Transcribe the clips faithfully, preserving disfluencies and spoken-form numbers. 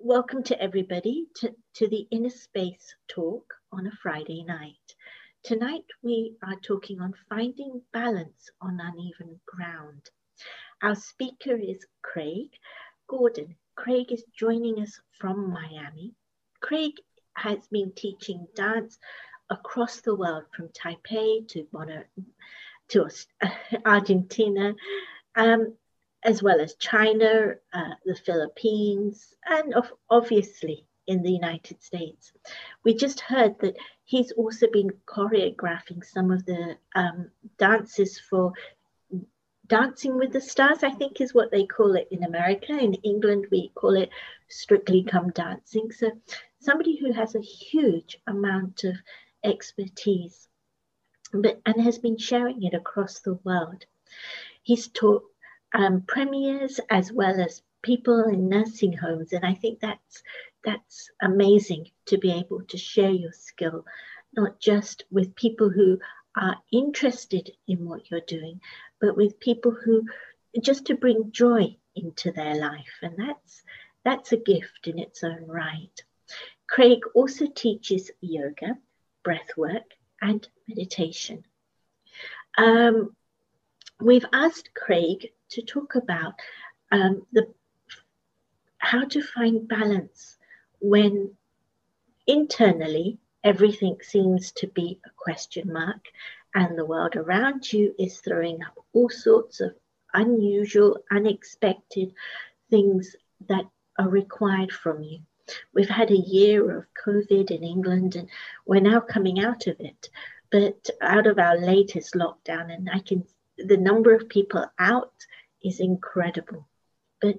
Welcome to everybody to, to the Inner Space talk on a Friday night. Tonight we are talking on finding balance on uneven ground. Our speaker is Craig Gordon. Craig is joining us from Miami. Craig has been teaching dance across the world, from Taipei to Bono, to Argentina, um, as well as China, uh, the Philippines, and of, obviously in the United States. We just heard that he's also been choreographing some of the um, dances for Dancing with the Stars, I think is what they call it in America. In England, we call it Strictly Come Dancing. So somebody who has a huge amount of expertise but, and has been sharing it across the world. He's taught Um, premiers as well as people in nursing homes, and I think that's that's amazing to be able to share your skill, not just with people who are interested in what you're doing, but with people who just to bring joy into their life, and that's that's a gift in its own right. Craig also teaches yoga, breathwork, and meditation. Um, we've asked Craig to talk about um, the how to find balance when internally everything seems to be a question mark and the world around you is throwing up all sorts of unusual, unexpected things that are required from you. We've had a year of COVID in England and we're now coming out of it, but out of our latest lockdown, and I can the number of people out is incredible. But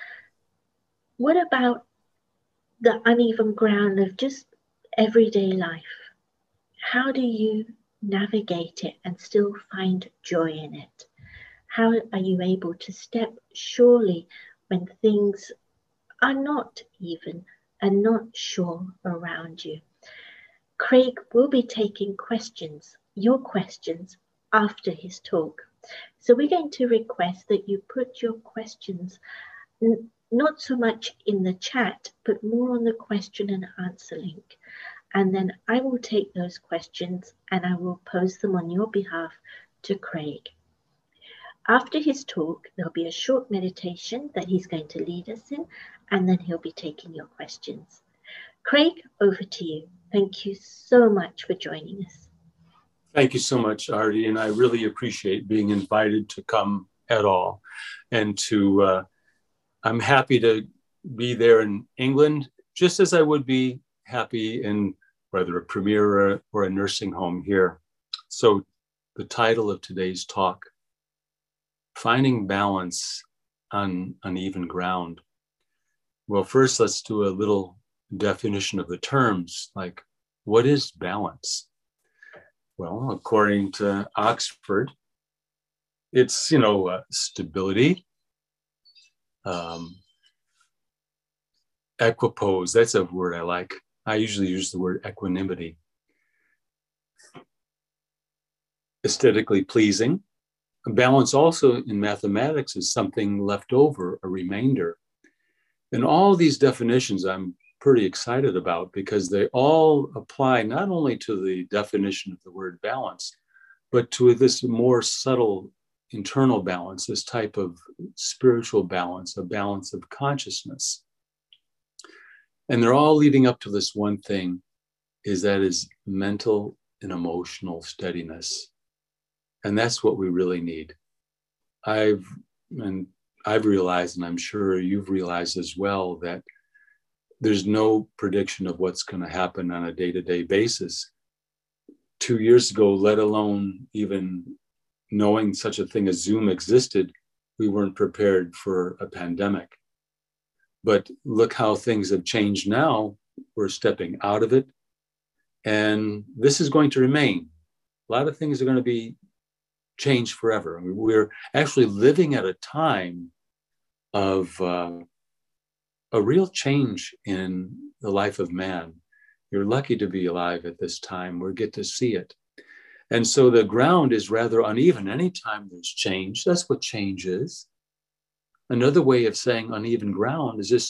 what about the uneven ground of just everyday life? How do you navigate it and still find joy in it? How are you able to step surely when things are not even and not sure around you? Craig will be taking questions, your questions, after his talk. So we're going to request that you put your questions n- not so much in the chat, but more on the question and answer link. And then I will take those questions and I will pose them on your behalf to Craig. After his talk, there'll be a short meditation that he's going to lead us in, and then he'll be taking your questions. Craig, over to you. Thank you so much for joining us. Thank you so much, Artie, and I really appreciate being invited to come at all. And to, uh, I'm happy to be there in England, just as I would be happy in whether a premier or a, or a nursing home here. So the title of today's talk, Finding Balance on Uneven Ground. Well, first, let's do a little definition of the terms, like what is balance? Well, according to Oxford, it's, you know, uh, stability, um, equipoise, that's a word I like. I usually use the word equanimity. Aesthetically pleasing. Balance also in mathematics is something left over, a remainder. And all these definitions I'm pretty excited about because they all apply not only to the definition of the word balance, but to this more subtle internal balance, this type of spiritual balance, a balance of consciousness. And they're all leading up to this one thing, is that is mental and emotional steadiness. And that's what we really need. I've, and I've realized, and I'm sure you've realized as well, that there's no prediction of what's going to happen on a day-to-day basis. Two years ago, let alone even knowing such a thing as Zoom existed, we weren't prepared for a pandemic. But look how things have changed now. We're stepping out of it. And this is going to remain. A lot of things are going to be changed forever. I mean, we're actually living at a time of uh, a real change in the life of man. You're lucky to be alive at this time. We get to see it. And so the ground is rather uneven. Anytime there's change, that's what change is. Another way of saying uneven ground is just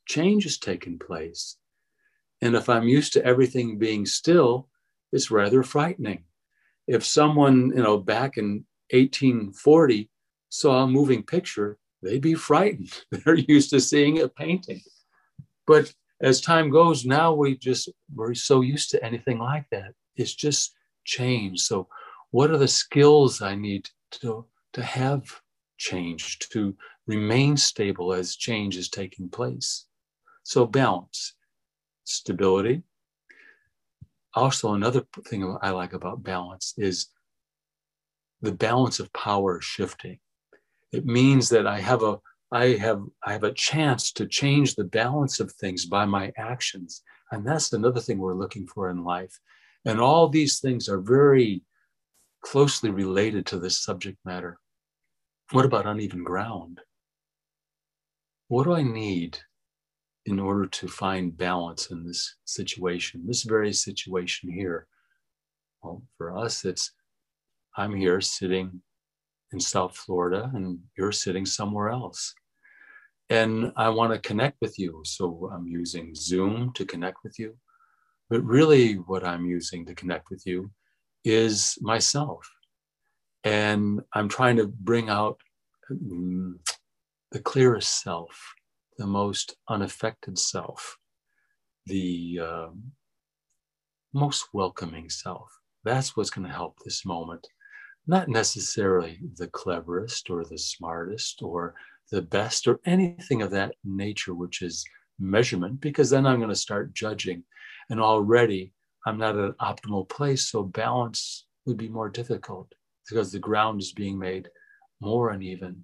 change is taking place. And if I'm used to everything being still, it's rather frightening. If someone, you know, back in eighteen forty saw a moving picture, they'd be frightened. They're used to seeing a painting. But as time goes, now we just, we're so used to anything like that. It's just change. So what are the skills I need to, to have change, to remain stable as change is taking place? So balance, stability. Also, another thing I like about balance is the balance of power shifting. It means that I have a I have I have a chance to change the balance of things by my actions. And that's another thing we're looking for in life. And all these things are very closely related to this subject matter. What about uneven ground? What do I need in order to find balance in this situation, this very situation here? Well, for us, it's I'm here sitting in South Florida and you're sitting somewhere else. And I want to connect with you. So I'm using Zoom to connect with you. But really what I'm using to connect with you is myself. And I'm trying to bring out um, the clearest self, the most unaffected self, the uh, most welcoming self. That's what's going to help this moment. Not necessarily the cleverest or the smartest or the best or anything of that nature, which is measurement, because then I'm going to start judging. And already I'm not at an optimal place. So balance would be more difficult because the ground is being made more uneven.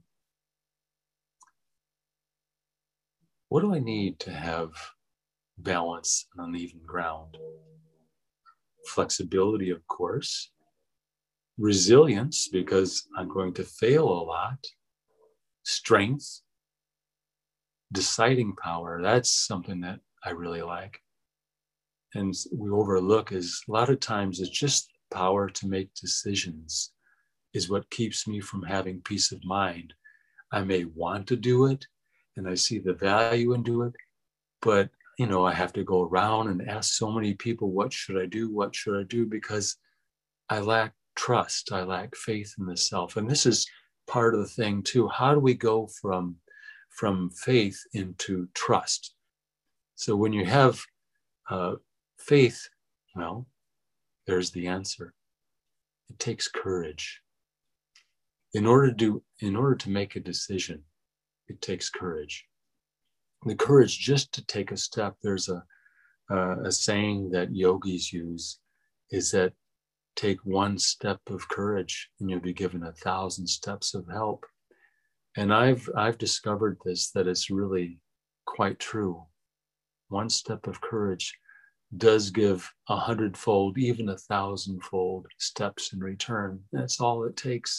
What do I need to have balance on uneven ground? Flexibility, of course. Resilience, because I'm going to fail a lot. Strength. Deciding power. That's something that I really like. And we overlook is a lot of times it's just power to make decisions is what keeps me from having peace of mind. I may want to do it and I see the value in do it, but you know, I have to go around and ask so many people, what should I do? What should I do? Because I lack trust. I lack faith in the self. And this is part of the thing too. How do we go from, from faith into trust? So when you have uh, faith, well, there's the answer. It takes courage. In order to do, in order to make a decision, it takes courage. The courage just to take a step. There's a, uh, a saying that yogis use is that take one step of courage and you'll be given a thousand steps of help. And I've, I've discovered this, that it's really quite true. One step of courage does give a hundredfold, even a thousandfold steps in return. That's all it takes.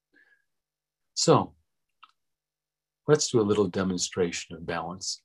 So let's do a little demonstration of balance.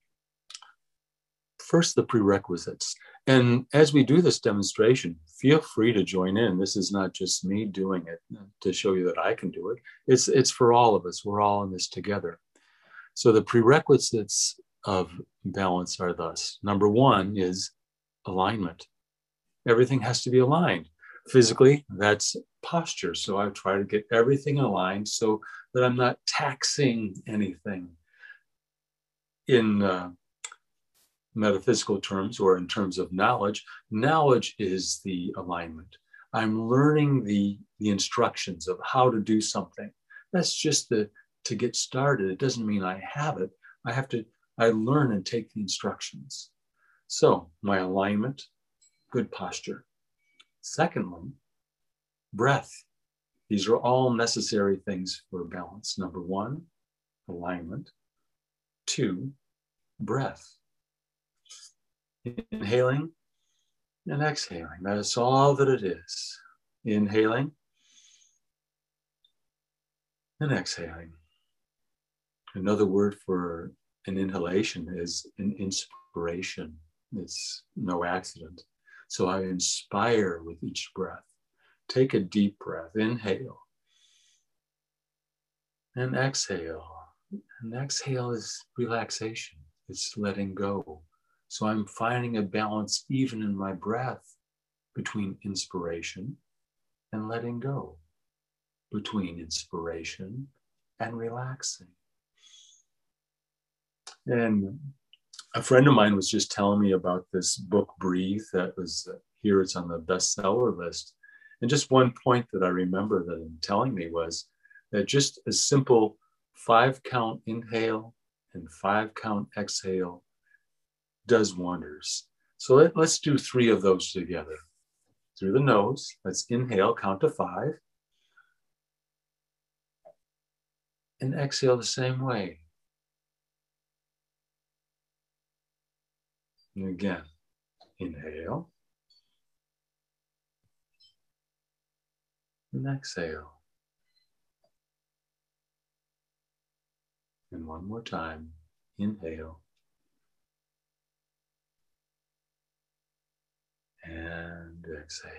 First, the prerequisites. And as we do this demonstration, feel free to join in. This is not just me doing it to show you that I can do it. It's, it's for all of us. We're all in this together. So the prerequisites of balance are thus. Number one is alignment. Everything has to be aligned. Physically, that's posture. So I try to get everything aligned so that I'm not taxing anything. In uh, metaphysical terms or in terms of knowledge, knowledge is the alignment. I'm learning the, the instructions of how to do something. That's just the, to get started. It doesn't mean I have it. I have to, I learn and take the instructions. So my alignment, good posture. Secondly, breath. These are all necessary things for balance. Number one, alignment. Two, breath. Inhaling and exhaling. That's all that it is. Inhaling and exhaling. Another word for an inhalation is an inspiration. It's no accident. So I inspire with each breath. Take a deep breath. Inhale and exhale. And exhale is relaxation. it's letting go. So I'm finding a balance even in my breath between inspiration and letting go, between inspiration and relaxing. And a friend of mine was just telling me about this book, Breathe, that was uh, here, it's on the bestseller list. And just one point that I remember that him telling me was that just a simple five count inhale and five count exhale does wonders. So let, let's do three of those together. Through the nose, let's inhale, count to five. And exhale the same way. And again, inhale. And exhale. And one more time, inhale. And exhale.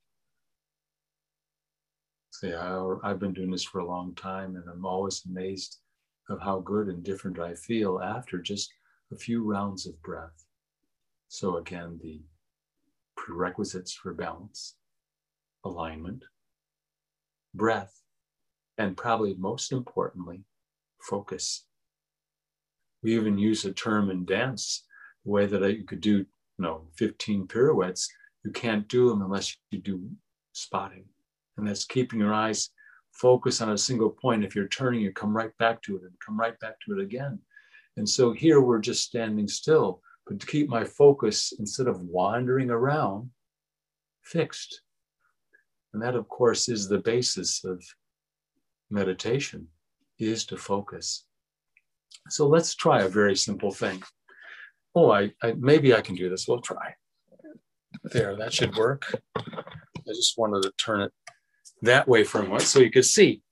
See, I, I've been doing this for a long time, and I'm always amazed of how good and different I feel after just a few rounds of breath. So again, the prerequisites for balance, alignment, breath, and probably most importantly, focus. We even use a term in dance, the way that you could do, you know, fifteen pirouettes. You can't do them unless you do spotting. And that's keeping your eyes focused on a single point. If you're turning, you come right back to it and come right back to it again. And so here we're just standing still, but to keep my focus, instead of wandering around, fixed. And that, of course, is the basis of meditation, is to focus. So let's try a very simple thing. Oh, I, I maybe I can do this. We'll try. There, that should work. I just wanted to turn it that way for a moment so you could see.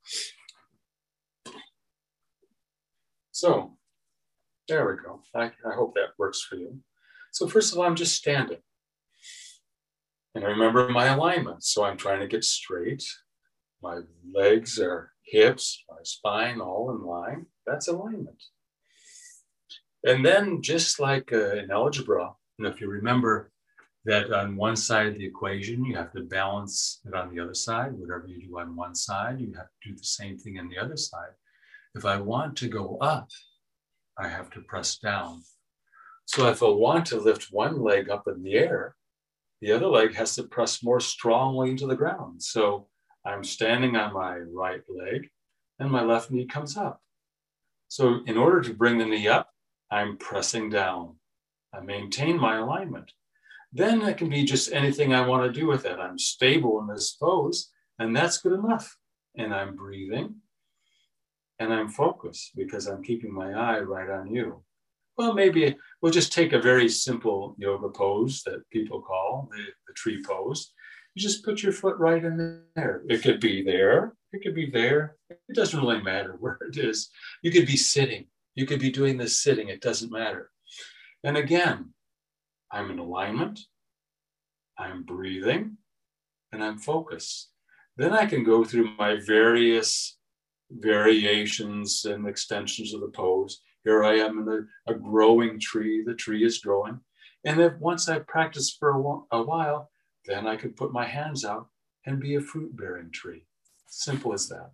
So there we go. I, I hope that works for you. So first of all, I'm just standing. And I remember my alignment. So I'm trying to get straight. My legs are hips, my spine all in line. That's alignment. And then just like uh, in algebra, and if you remember that on one side of the equation, you have to balance it on the other side. Whatever you do on one side, you have to do the same thing on the other side. If I want to go up, I have to press down. So if I want to lift one leg up in the air, the other leg has to press more strongly into the ground. So I'm standing on my right leg and my left knee comes up. So in order to bring the knee up, I'm pressing down. I maintain my alignment. Then it can be just anything I want to do with it. I'm stable in this pose, and that's good enough. And I'm breathing, and I'm focused because I'm keeping my eye right on you. Well, maybe we'll just take a very simple yoga pose that people call the, the tree pose. You just put your foot right in there. It could be there. It could be there. It doesn't really matter where it is. You could be sitting. You could be doing this sitting. It doesn't matter. And again, I'm in alignment, I'm breathing, and I'm focused. Then I can go through my various variations and extensions of the pose. Here I am in a, a growing tree. The tree is growing. And then once I practice for a, a while, then I can put my hands out and be a fruit-bearing tree. Simple as that.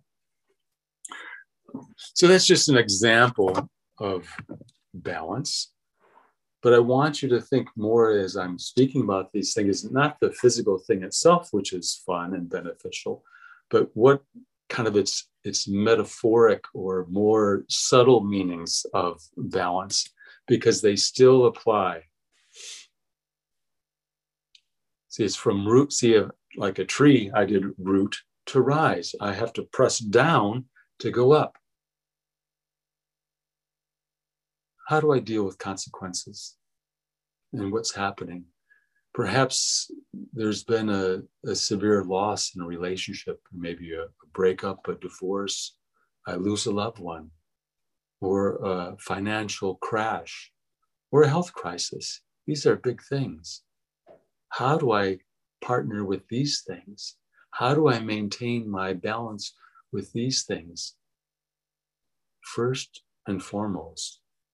So that's just an example of balance. But I want you to think more as I'm speaking about these things, not the physical thing itself, which is fun and beneficial, but what kind of its, its metaphoric or more subtle meanings of balance, because they still apply. See, it's from root, see, like a tree, I did root to rise. I have to press down to go up. How do I deal with consequences and what's happening? Perhaps there's been a, a severe loss in a relationship, maybe a, a breakup, a divorce, I lose a loved one, or a financial crash, or a health crisis. These are big things. How do I partner with these things? How do I maintain my balance with these things? First and foremost,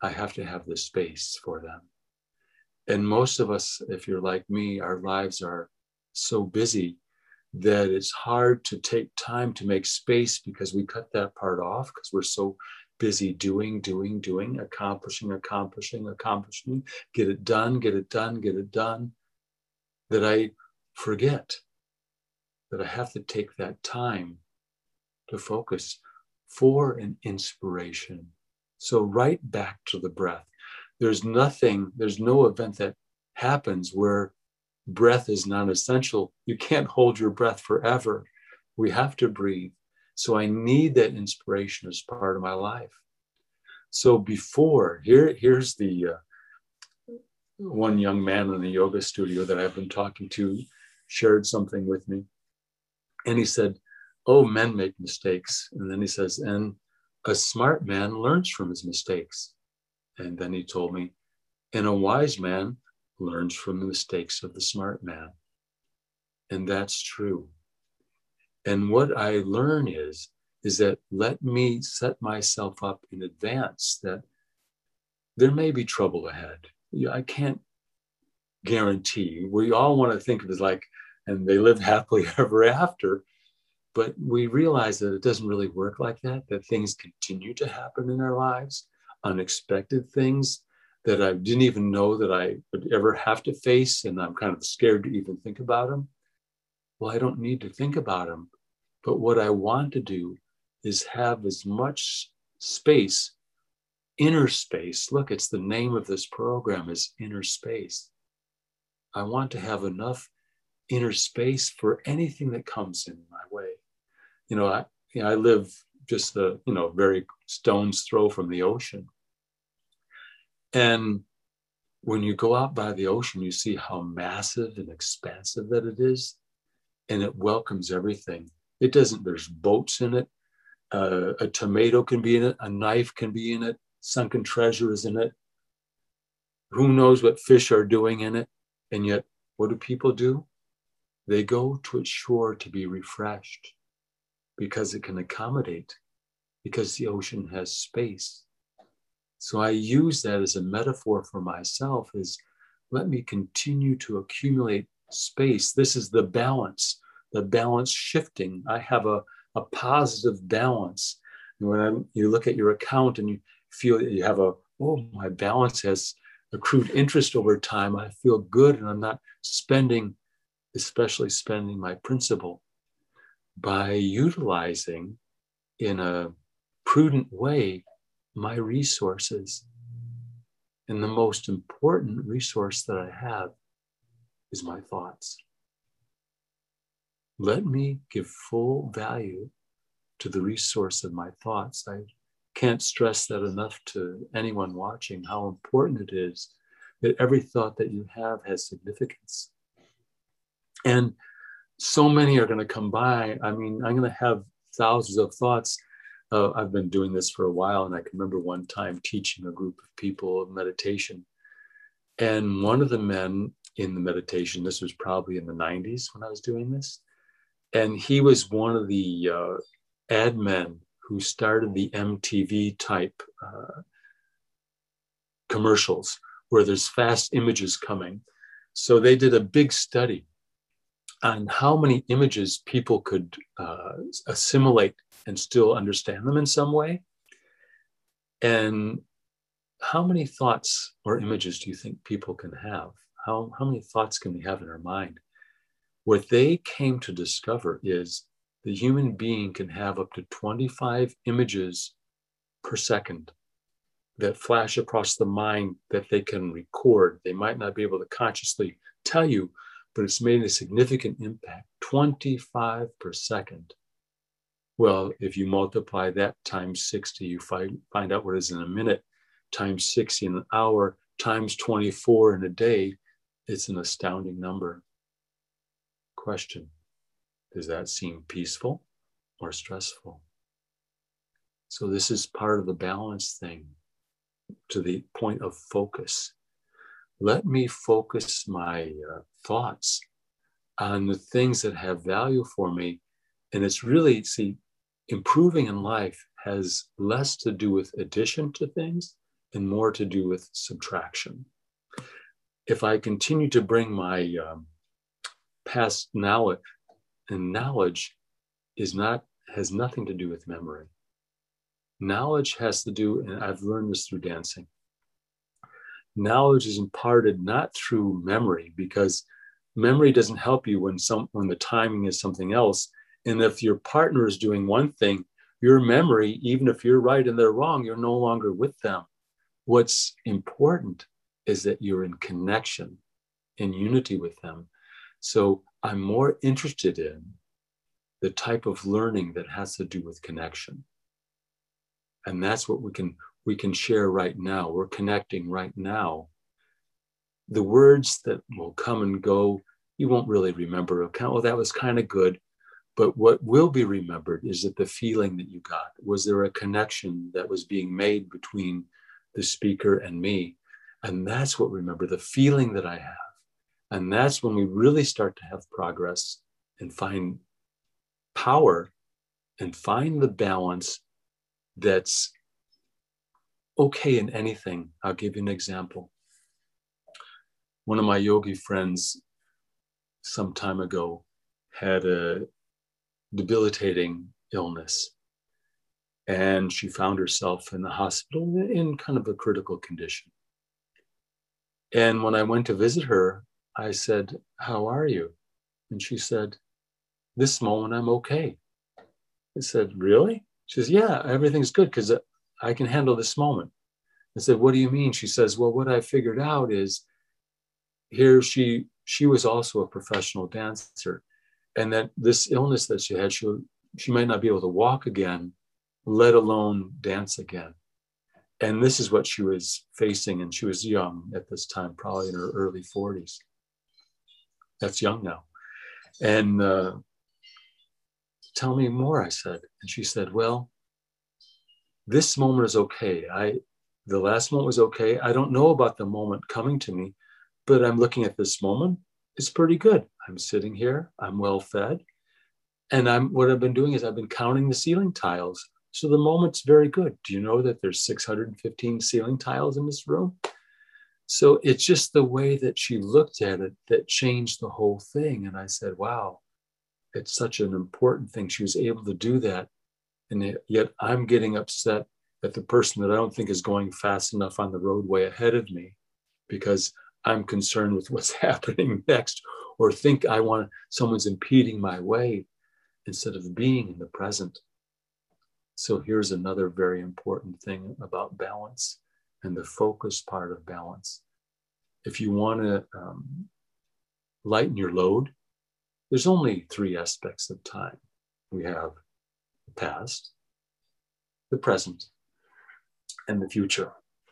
I have to have the space for them. And most of us, if you're like me, our lives are so busy that it's hard to take time to make space because we cut that part off because we're so busy doing, doing, doing, accomplishing, accomplishing, accomplishing, get it done, get it done, get it done, that I forget that I have to take that time to focus for an inspiration. So right back to the breath. There's nothing, there's no event that happens where breath is non-essential. You can't hold your breath forever. We have to breathe. So I need that inspiration as part of my life. So before, here, here's the uh, one young man in the yoga studio that I've been talking to shared something with me. And he said, oh, men make mistakes. And then he says, and a smart man learns from his mistakes. And then he told me, and a wise man learns from the mistakes of the smart man. And that's true. And what I learn is, is that let me set myself up in advance that there may be trouble ahead. I can't guarantee. We all want to think of it as like, and they live happily ever after. But we realize that it doesn't really work like that, that things continue to happen in our lives, unexpected things that I didn't even know that I would ever have to face, and I'm kind of scared to even think about them. Well, I don't need to think about them. But what I want to do is have as much space, inner space. Look, it's the name of this program is Inner Space. I want to have enough inner space for anything that comes in my way. You know, I, you know, I live just a, you know, very stone's throw from the ocean. And when you go out by the ocean, you see how massive and expansive that it is. And it welcomes everything. It doesn't, there's boats in it. Uh, a tomato can be in it. A knife can be in it. Sunken treasure is in it. Who knows what fish are doing in it? And yet, what do people do? They go to its shore to be refreshed because it can accommodate, because the ocean has space. So I use that as a metaphor for myself is let me continue to accumulate space. This is the balance, the balance shifting. I have a, a positive balance. And when I'm, you look at your account and you feel that you have a, oh, my balance has accrued interest over time. I feel good and I'm not spending, especially spending my principal. By utilizing in a prudent way my resources. And the most important resource that I have is my thoughts. Let me give full value to the resource of my thoughts. I can't stress that enough to anyone watching, how important it is that every thought that you have has significance. And so many are going to come by. I mean, I'm going to have thousands of thoughts. Uh, I've been doing this for a while, and I can remember one time teaching a group of people meditation. And one of the men in the meditation, this was probably in the nineties when I was doing this, and he was one of the uh, ad men who started the M T V type uh, commercials where there's fast images coming. So they did a big study on how many images people could uh, assimilate and still understand them in some way. And how many thoughts or images do you think people can have? How, how many thoughts can we have in our mind? What they came to discover is the human being can have up to twenty-five images per second that flash across the mind that they can record. They might not be able to consciously tell you, but it's made a significant impact, twenty-five per second. Well, if you multiply that times sixty, you find, find out what is in a minute, times sixty in an hour, times twenty-four in a day. It's an astounding number. Question, does that seem peaceful or stressful? So this is part of the balance thing, to the point of focus. Let me focus my uh, thoughts on the things that have value for me. And it's really, see, improving in life has less to do with addition to things and more to do with subtraction. If I continue to bring my um, past knowledge, and knowledge is not, has nothing to do with memory. Knowledge has to do, and I've learned this through dancing. Knowledge is imparted not through memory, because memory doesn't help you when some when the timing is something else. And if your partner is doing one thing, your memory, even if you're right and they're wrong, you're no longer with them. What's important is that you're in connection, in unity with them. So I'm more interested in the type of learning that has to do with connection. And that's what we can we can share right now. We're connecting right now. The words that will come and go, you won't really remember. Oh, that was kind of good. But what will be remembered is that the feeling that you got. Was there a connection that was being made between the speaker and me? And that's what remember, the feeling that I have. And that's when we really start to have progress and find power and find the balance that's okay in anything. I'll give you an example. One of my yogi friends some time ago had a debilitating illness, and she found herself in the hospital in kind of a critical condition. And when I went to visit her, I said, "How are you?" And she said, "This moment I'm okay." I said, "Really?" She says, "Yeah, everything's good because I can handle this moment." I said, "What do you mean?" She says, "Well, what I figured out is here she she was also a professional dancer, and that this illness that she had, she she might not be able to walk again, let alone dance again. And this is what she was facing, and she was young at this time, probably in her early forties. That's young now. And uh, tell me more, I said. And she said, "Well, this moment is okay. I, the last moment was okay. I don't know about the moment coming to me, but I'm looking at this moment. It's pretty good. I'm sitting here. I'm well fed. And I'm what I've been doing is I've been counting the ceiling tiles. So the moment's very good. Do you know that there's six hundred fifteen ceiling tiles in this room?" So it's just the way that she looked at it that changed the whole thing. And I said, wow, it's such an important thing. She was able to do that. And yet I'm getting upset at the person that I don't think is going fast enough on the roadway ahead of me because I'm concerned with what's happening next, or think I want someone's impeding my way instead of being in the present. So here's another very important thing about balance and the focus part of balance. If you want to um, lighten your load, there's only three aspects of time. We have the past, the present, and the future.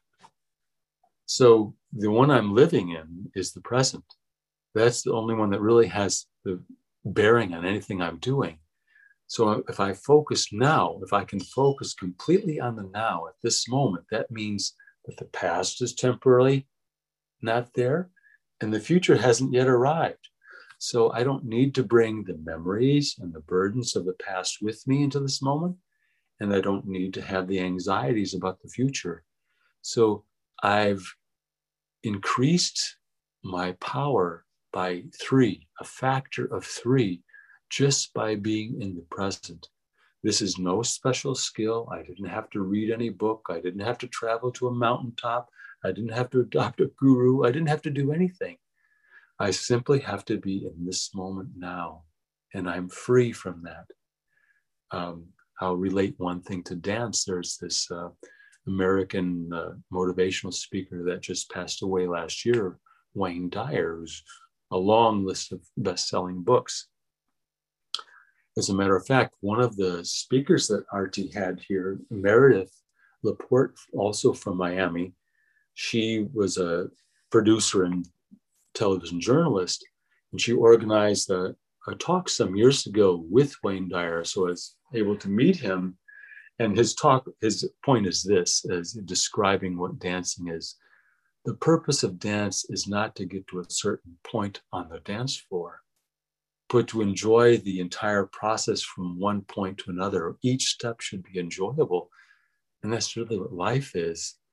So the one I'm living in is the present. That's the only one that really has the bearing on anything I'm doing. So if I focus now, if I can focus completely on the now at this moment, that means that the past is temporarily not there and the future hasn't yet arrived. So I don't need to bring the memories and the burdens of the past with me into this moment. And I don't need to have the anxieties about the future. So I've increased my power by three, a factor of three, just by being in the present. This is no special skill. I didn't have to read any book. I didn't have to travel to a mountaintop. I didn't have to adopt a guru. I didn't have to do anything. I simply have to be in this moment now, and I'm free from that. Um, I'll relate one thing to dance. There's this uh, American uh, motivational speaker that just passed away last year, Wayne Dyer, who's a long list of best-selling books. As a matter of fact, one of the speakers that R T had here, Meredith Laporte, also from Miami, she was a producer and television journalist, and she organized a, a talk some years ago with Wayne Dyer, so I was able to meet him. And his talk, his point is this, as describing what dancing is. The purpose of dance is not to get to a certain point on the dance floor, but to enjoy the entire process from one point to another. Each step should be enjoyable. And that's really what life is.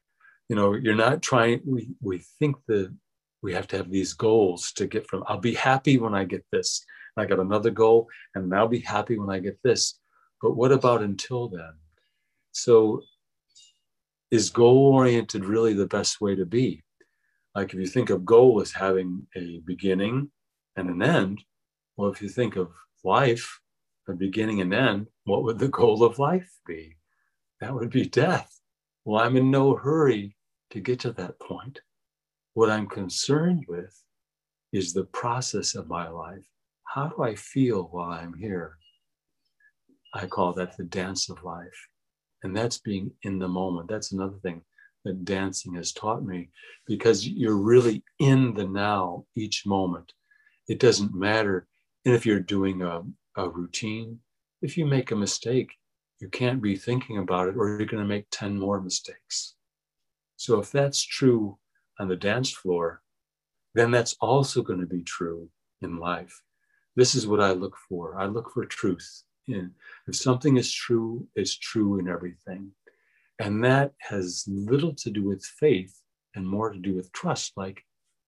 You know, you're not trying, we, we think that we have to have these goals to get from, I'll be happy when I get this. I got another goal, and I'll be happy when I get this. But what about until then? So is goal-oriented really the best way to be? Like if you think of goal as having a beginning and an end, well, if you think of life, a beginning and end, what would the goal of life be? That would be death. Well, I'm in no hurry to get to that point. What I'm concerned with is the process of my life. How do I feel while I'm here? I call that the dance of life. And that's being in the moment. That's another thing that dancing has taught me, because you're really in the now each moment. It doesn't matter. And if you're doing a, a routine, if you make a mistake, you can't be thinking about it, or you're going to make ten more mistakes. So if that's true on the dance floor, then that's also going to be true in life. This is what I look for. I look for truth. And if something is true, it's true in everything. And that has little to do with faith and more to do with trust, like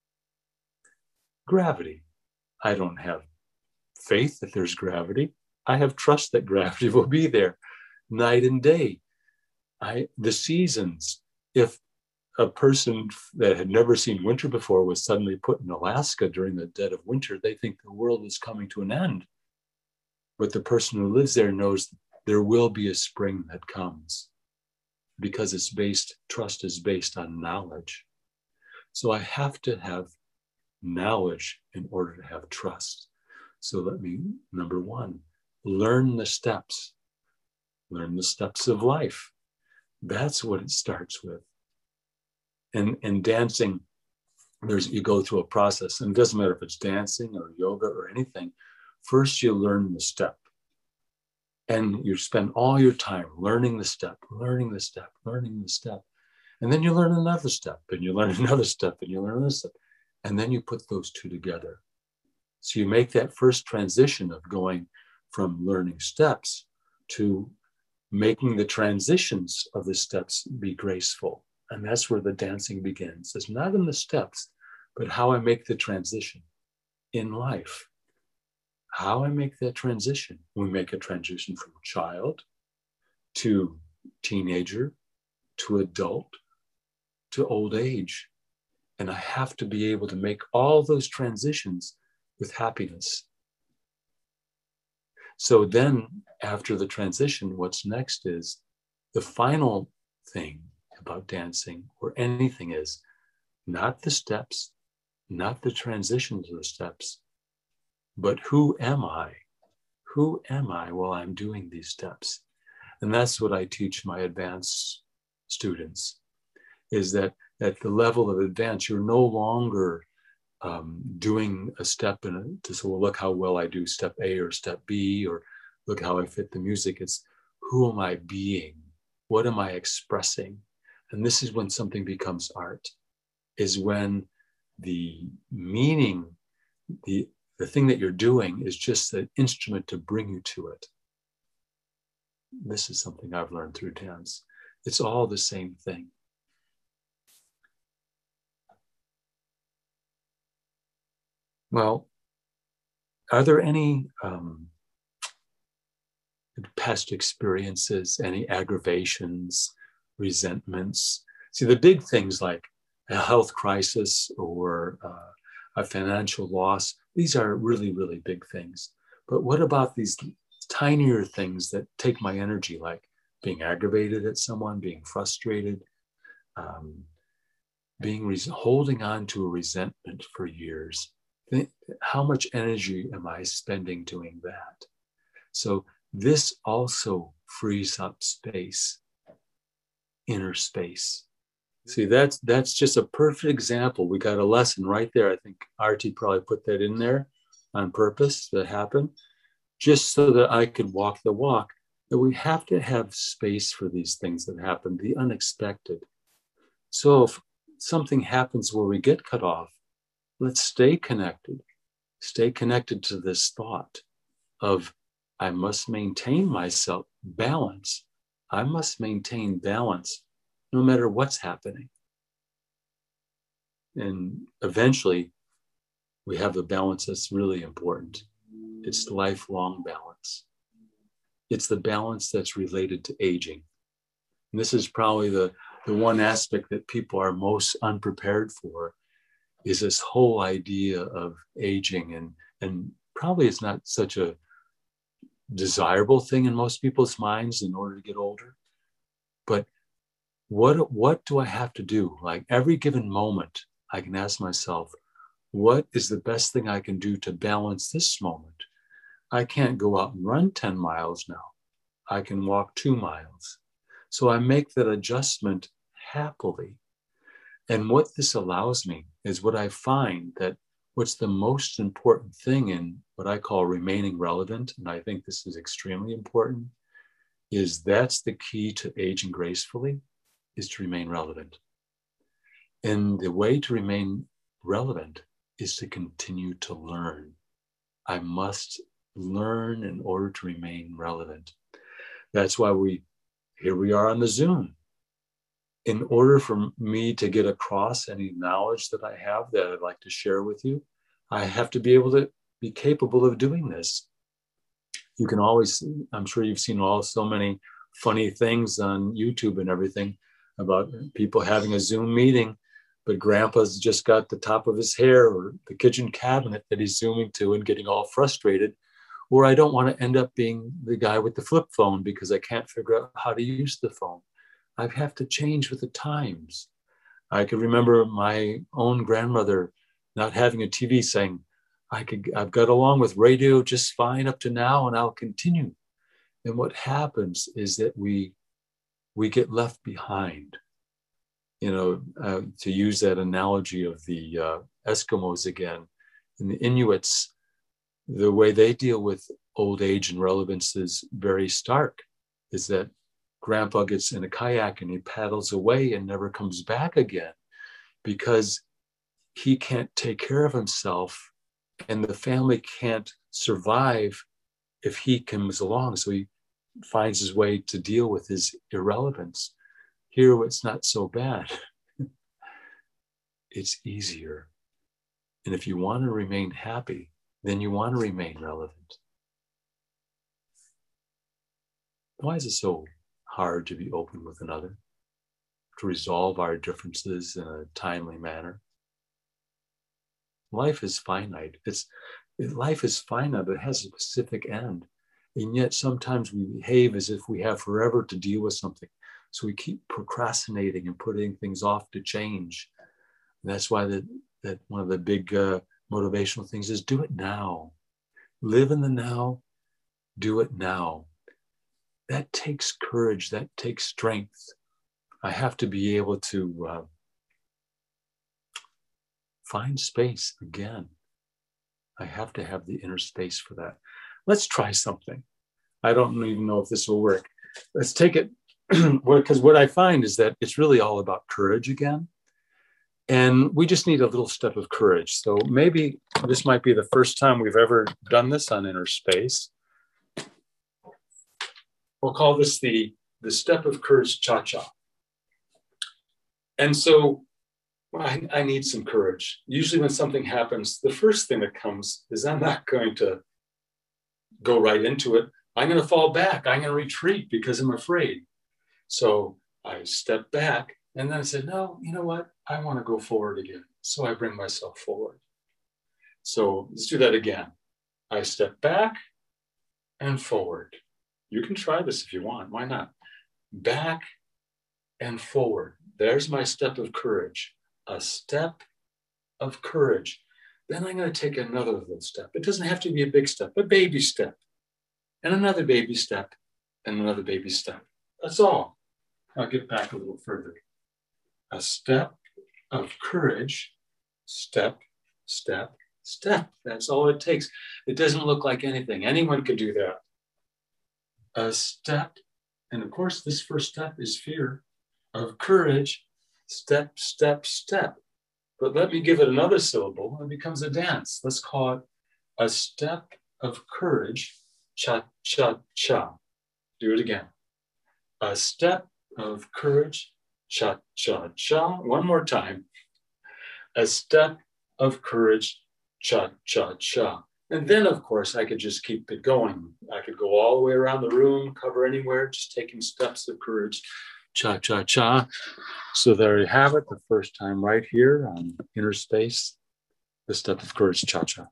gravity. I don't have faith that there's gravity. I have trust that gravity will be there night and day. I, the seasons, if a person that had never seen winter before was suddenly put in Alaska during the dead of winter, they think the world is coming to an end. But the person who lives there knows there will be a spring that comes, because it's based, trust is based on knowledge. So I have to have knowledge in order to have trust. So let me, number one, learn the steps. Learn the steps of life. That's what it starts with. And, and dancing, there's, you go through a process, and it doesn't matter if it's dancing or yoga or anything. First, you learn the step. And you spend all your time learning the step, learning the step, learning the step. And then you learn another step, and you learn another step, and you learn another step. And then you put those two together. So you make that first transition of going from learning steps to making the transitions of the steps be graceful. And that's where the dancing begins. It's not in the steps, but how I make the transition in life. How I make that transition. We make a transition from child to teenager to adult to old age. And I have to be able to make all those transitions with happiness. So then after the transition, what's next is the final thing about dancing or anything is not the steps, not the transitions of the steps, but who am I? Who am I while I'm doing these steps? And that's what I teach my advanced students, is that at the level of advance, you're no longer um, doing a step in a, to say, well, look how well I do step A or step B, or look how I fit the music. It's who am I being? What am I expressing? And this is when something becomes art, is when the meaning, the, the thing that you're doing is just the instrument to bring you to it. This is something I've learned through dance. It's all the same thing. Well, are there any um, past experiences, any aggravations, resentments? See, the big things like a health crisis or uh, a financial loss, these are really, really big things. But what about these tinier things that take my energy, like being aggravated at someone, being frustrated, um, being res- holding on to a resentment for years? How much energy am I spending doing that? So this also frees up space, inner space. See, that's that's just a perfect example. We got a lesson right there. I think Artie probably put that in there on purpose that happened, just so that I could walk the walk, that we have to have space for these things that happen, the unexpected. So if something happens where we get cut off, let's stay connected. Stay connected to this thought of, I must maintain myself, balance. I must maintain balance no matter what's happening. and eventually we have the balance that's really important. It's lifelong balance. It's the balance that's related to aging. And this is probably the, the one aspect that people are most unprepared for, is this whole idea of aging. And, and probably it's not such a desirable thing in most people's minds in order to get older. But what, what do I have to do? Like every given moment, I can ask myself, what is the best thing I can do to balance this moment? I can't go out and run ten miles now. I can walk two miles. So I make that adjustment happily. And what this allows me is what I find that what's the most important thing in what I call remaining relevant, and I think this is extremely important, is that's the key to aging gracefully, is to remain relevant. And the way to remain relevant is to continue to learn. I must learn in order to remain relevant. That's why we, here we are on the Zoom. In order for me to get across any knowledge that I have that I'd like to share with you, I have to be able to be capable of doing this. You can always, I'm sure you've seen all so many funny things on YouTube and everything about people having a Zoom meeting, but grandpa's just got the top of his hair or the kitchen cabinet that he's Zooming to and getting all frustrated. Or I don't want to end up being the guy with the flip phone because I can't figure out how to use the phone. I have to change with the times. I could remember my own grandmother not having a T V saying, I could, I've got along with radio just fine up to now and I'll continue. And what happens is that we, we get left behind. You know, uh, to use that analogy of the uh, Eskimos again, and the Inuits, the way they deal with old age and relevance is very stark, is that grandpa gets in a kayak and he paddles away and never comes back again because he can't take care of himself and the family can't survive if he comes along. So he finds his way to deal with his irrelevance. Here, it's not so bad. It's easier. And if you want to remain happy, then you want to remain relevant. Why is it so hard to be open with another, to resolve our differences in a timely manner? Life is finite. It's, life is finite. It has a specific end. And yet sometimes we behave as if we have forever to deal with something. So we keep procrastinating and putting things off to change. And that's why the, that one of the big uh, motivational things is do it now. Live in the now, do it now. That takes courage, that takes strength. I have to be able to uh, find space again. I have to have the inner space for that. Let's try something. I don't even know if this will work. Let's take it, because what I find is that it's really all about courage again. And we just need a little step of courage. So maybe this might be the first time we've ever done this on Inner Space. We'll call this the, the Step of Courage Cha-Cha. And so I, I need some courage. Usually when something happens, the first thing that comes is I'm not going to go right into it. I'm going to fall back. I'm going to retreat because I'm afraid. So I step back and then I said, no, you know what? I want to go forward again. So I bring myself forward. So let's do that again. I step back and forward. You can try this if you want. Why not? Back and forward. There's my step of courage. A step of courage. Then I'm going to take another little step. It doesn't have to be a big step, a baby step. And another baby step. And another baby step. That's all. I'll get back a little further. A step of courage. Step, step, step. That's all it takes. It doesn't look like anything. Anyone could do that. A step, and of course, this first step is fear, of courage. Step, step, step. But let me give it another syllable. It becomes a dance. Let's call it a step of courage. Cha, cha, cha. Do it again. A step of courage. Cha, cha, cha. One more time. A step of courage, cha-cha-cha. And then, of course, I could just keep it going. I could go all the way around the room, cover anywhere, just taking steps of courage, cha-cha-cha. So there you have it, the first time right here on Inner Space, the step of courage, cha-cha.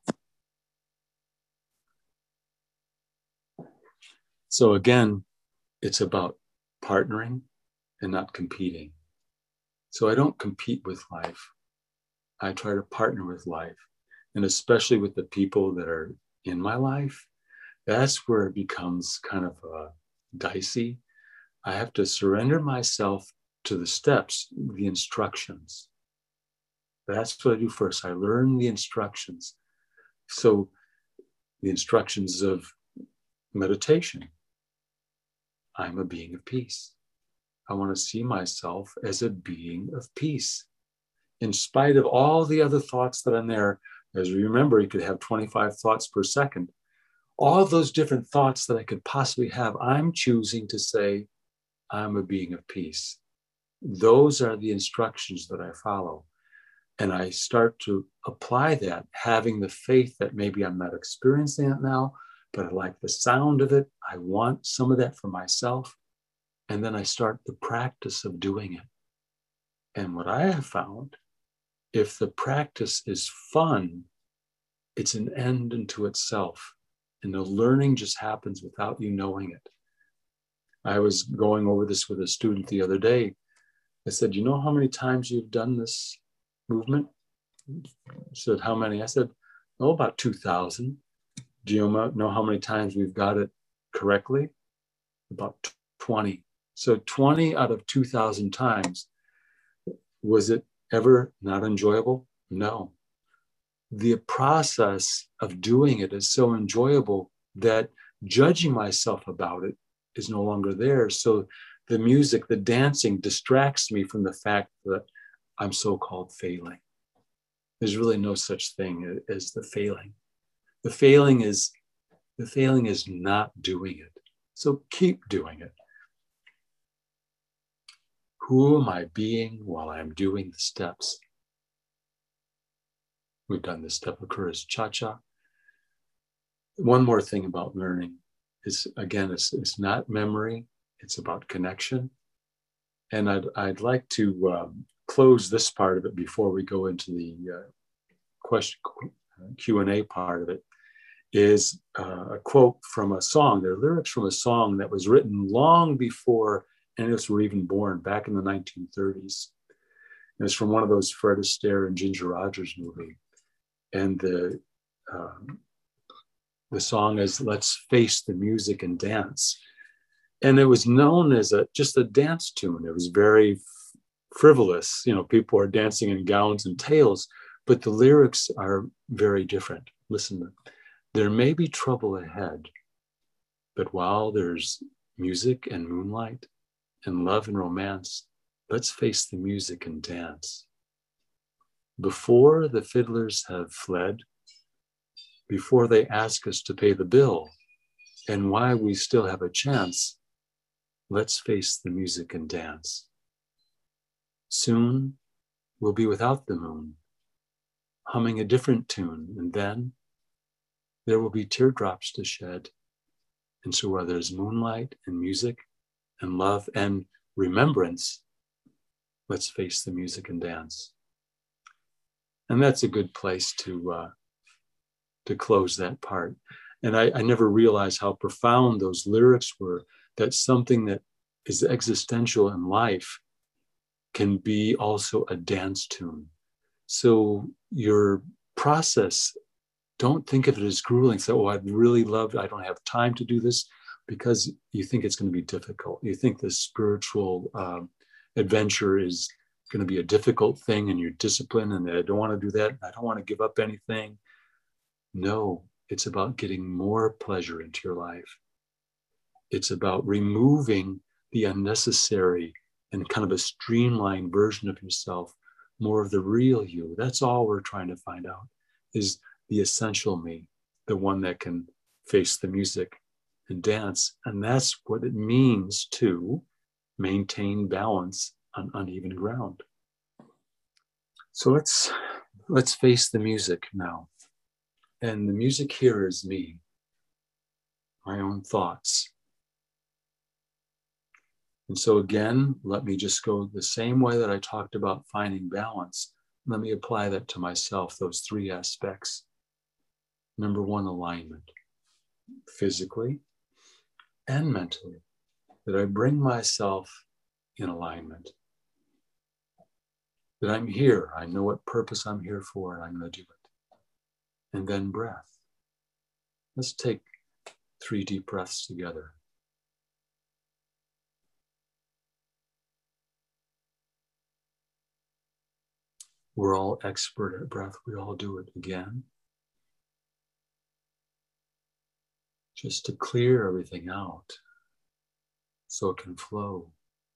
So again, it's about partnering and not competing. So I don't compete with life. I try to partner with life. And especially with the people that are in my life, that's where it becomes kind of uh, dicey. I have to surrender myself to the steps, the instructions. That's what I do first. I learn the instructions. So the instructions of meditation. I'm a being of peace. I want to see myself as a being of peace. In spite of all the other thoughts that are there, as you remember, you could have twenty-five thoughts per second. All those different thoughts that I could possibly have, I'm choosing to say, I'm a being of peace. Those are the instructions that I follow. And I start to apply that, having the faith that maybe I'm not experiencing it now, but I like the sound of it. I want some of that for myself. And then I start the practice of doing it. And what I have found, if the practice is fun, it's an end unto itself. And the learning just happens without you knowing it. I was going over this with a student the other day. I said, you know how many times you've done this movement? He said, how many? I said, oh, about two thousand. Do you know how many times we've got it correctly? About twenty. So twenty out of two thousand times. Was it ever not enjoyable? No. The process of doing it is so enjoyable that judging myself about it is no longer there. So the music, the dancing distracts me from the fact that I'm so-called failing. There's really no such thing as the failing. The failing is, the failing is not doing it. So keep doing it. Who am I being while I'm doing the steps? We've done the step of courage, cha-cha. One more thing about learning is, again, it's, it's not memory, it's about connection. And I'd, I'd like to um, close this part of it before we go into the uh, question, Q and A part of it, is uh, a quote from a song. They're lyrics from a song that was written long before any of us were even born, back in the nineteen thirties. And it's from one of those Fred Astaire and Ginger Rogers movie. And the, um, the song is Let's Face the Music and Dance. And it was known as a just a dance tune. It was very frivolous. You know, people are dancing in gowns and tails, but the lyrics are very different. Listen, there may be trouble ahead, but while there's music and moonlight and love and romance, let's face the music and dance. Before the fiddlers have fled, before they ask us to pay the bill, and why we still have a chance, let's face the music and dance. Soon we'll be without the moon, humming a different tune, and then there will be teardrops to shed. And so where there's moonlight and music and love and remembrance, let's face the music and dance. And that's a good place to uh, to close that part. And I, I never realized how profound those lyrics were, that something that is existential in life can be also a dance tune. So your process, don't think of it as grueling. So, oh, I'd really love, I don't have time to do this, because you think it's going to be difficult. You think the spiritual um, adventure is going to be a difficult thing, and you're disciplined, and I don't want to do that. I don't want to give up anything. No, it's about getting more pleasure into your life. It's about removing the unnecessary and kind of a streamlined version of yourself, more of the real you. That's all we're trying to find out, is the essential me, the one that can face the music and dance. And that's what it means to maintain balance on uneven ground. So let's Let's face the music now. And the music here is me, my own thoughts. And so again, let me just go the same way that I talked about finding balance. Let me apply that to myself, those three aspects. Number one, alignment, physically and mentally, that I bring myself in alignment. That I'm here, I know what purpose I'm here for, and I'm going to do it. And then breath. Let's take three deep breaths together. We're all expert at breath. We all do it again. Just to clear everything out so it can flow.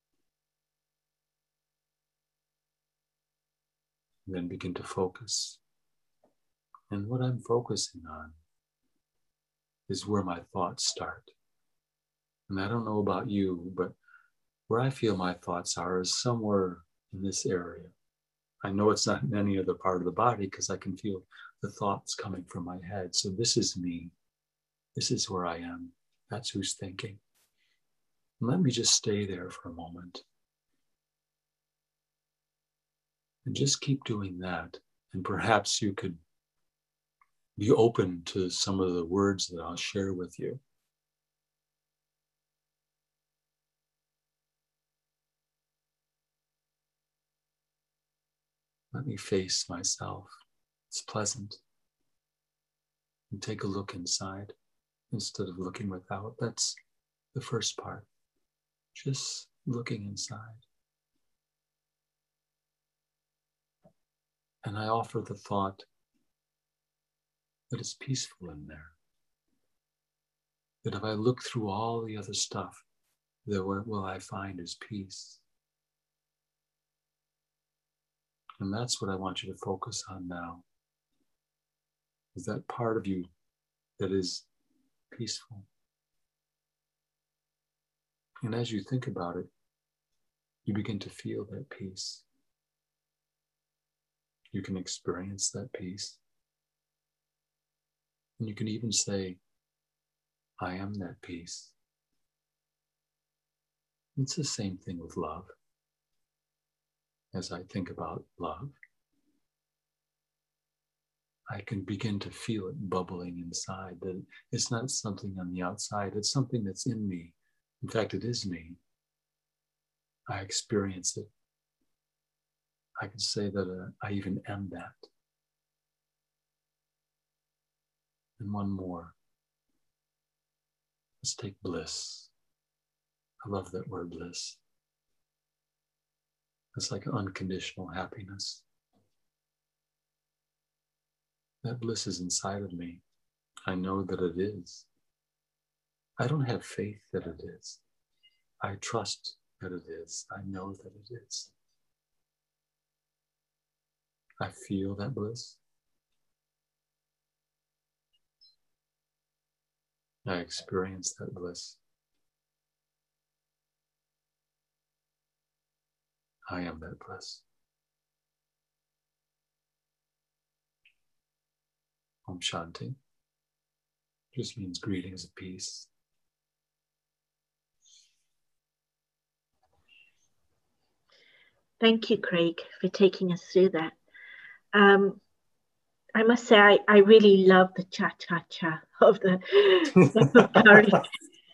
And then begin to focus. And what I'm focusing on is where my thoughts start. And I don't know about you, but where I feel my thoughts are is somewhere in this area. I know it's not in any other part of the body because I can feel the thoughts coming from my head. So this is me. This is where I am. That's who's thinking. And let me just stay there for a moment. And just keep doing that. And perhaps you could be open to some of the words that I'll share with you. Let me face myself. It's pleasant. And take a look inside instead of looking without. That's the first part. Just looking inside. And I offer the thought that it's peaceful in there. That if I look through all the other stuff, that what will I find is peace. And that's what I want you to focus on now. Is that part of you that is peaceful. And as you think about it, you begin to feel that peace. You can experience that peace. And you can even say, I am that peace. It's the same thing with love. As I think about love, I can begin to feel it bubbling inside, that it's not something on the outside, it's something that's in me. In fact, it is me. I experience it. I can say that uh, I even am that. And one more. Let's take bliss. I love that word, bliss. It's like unconditional happiness. That bliss is inside of me. I know that it is. I don't have faith that it is. I trust that it is. I know that it is. I feel that bliss. I experience that bliss. I am that bliss. Om Shanti just means greetings of peace. Thank you, Craig, for taking us through that. Um, I must say, I, I really love the cha-cha-cha of the Pari.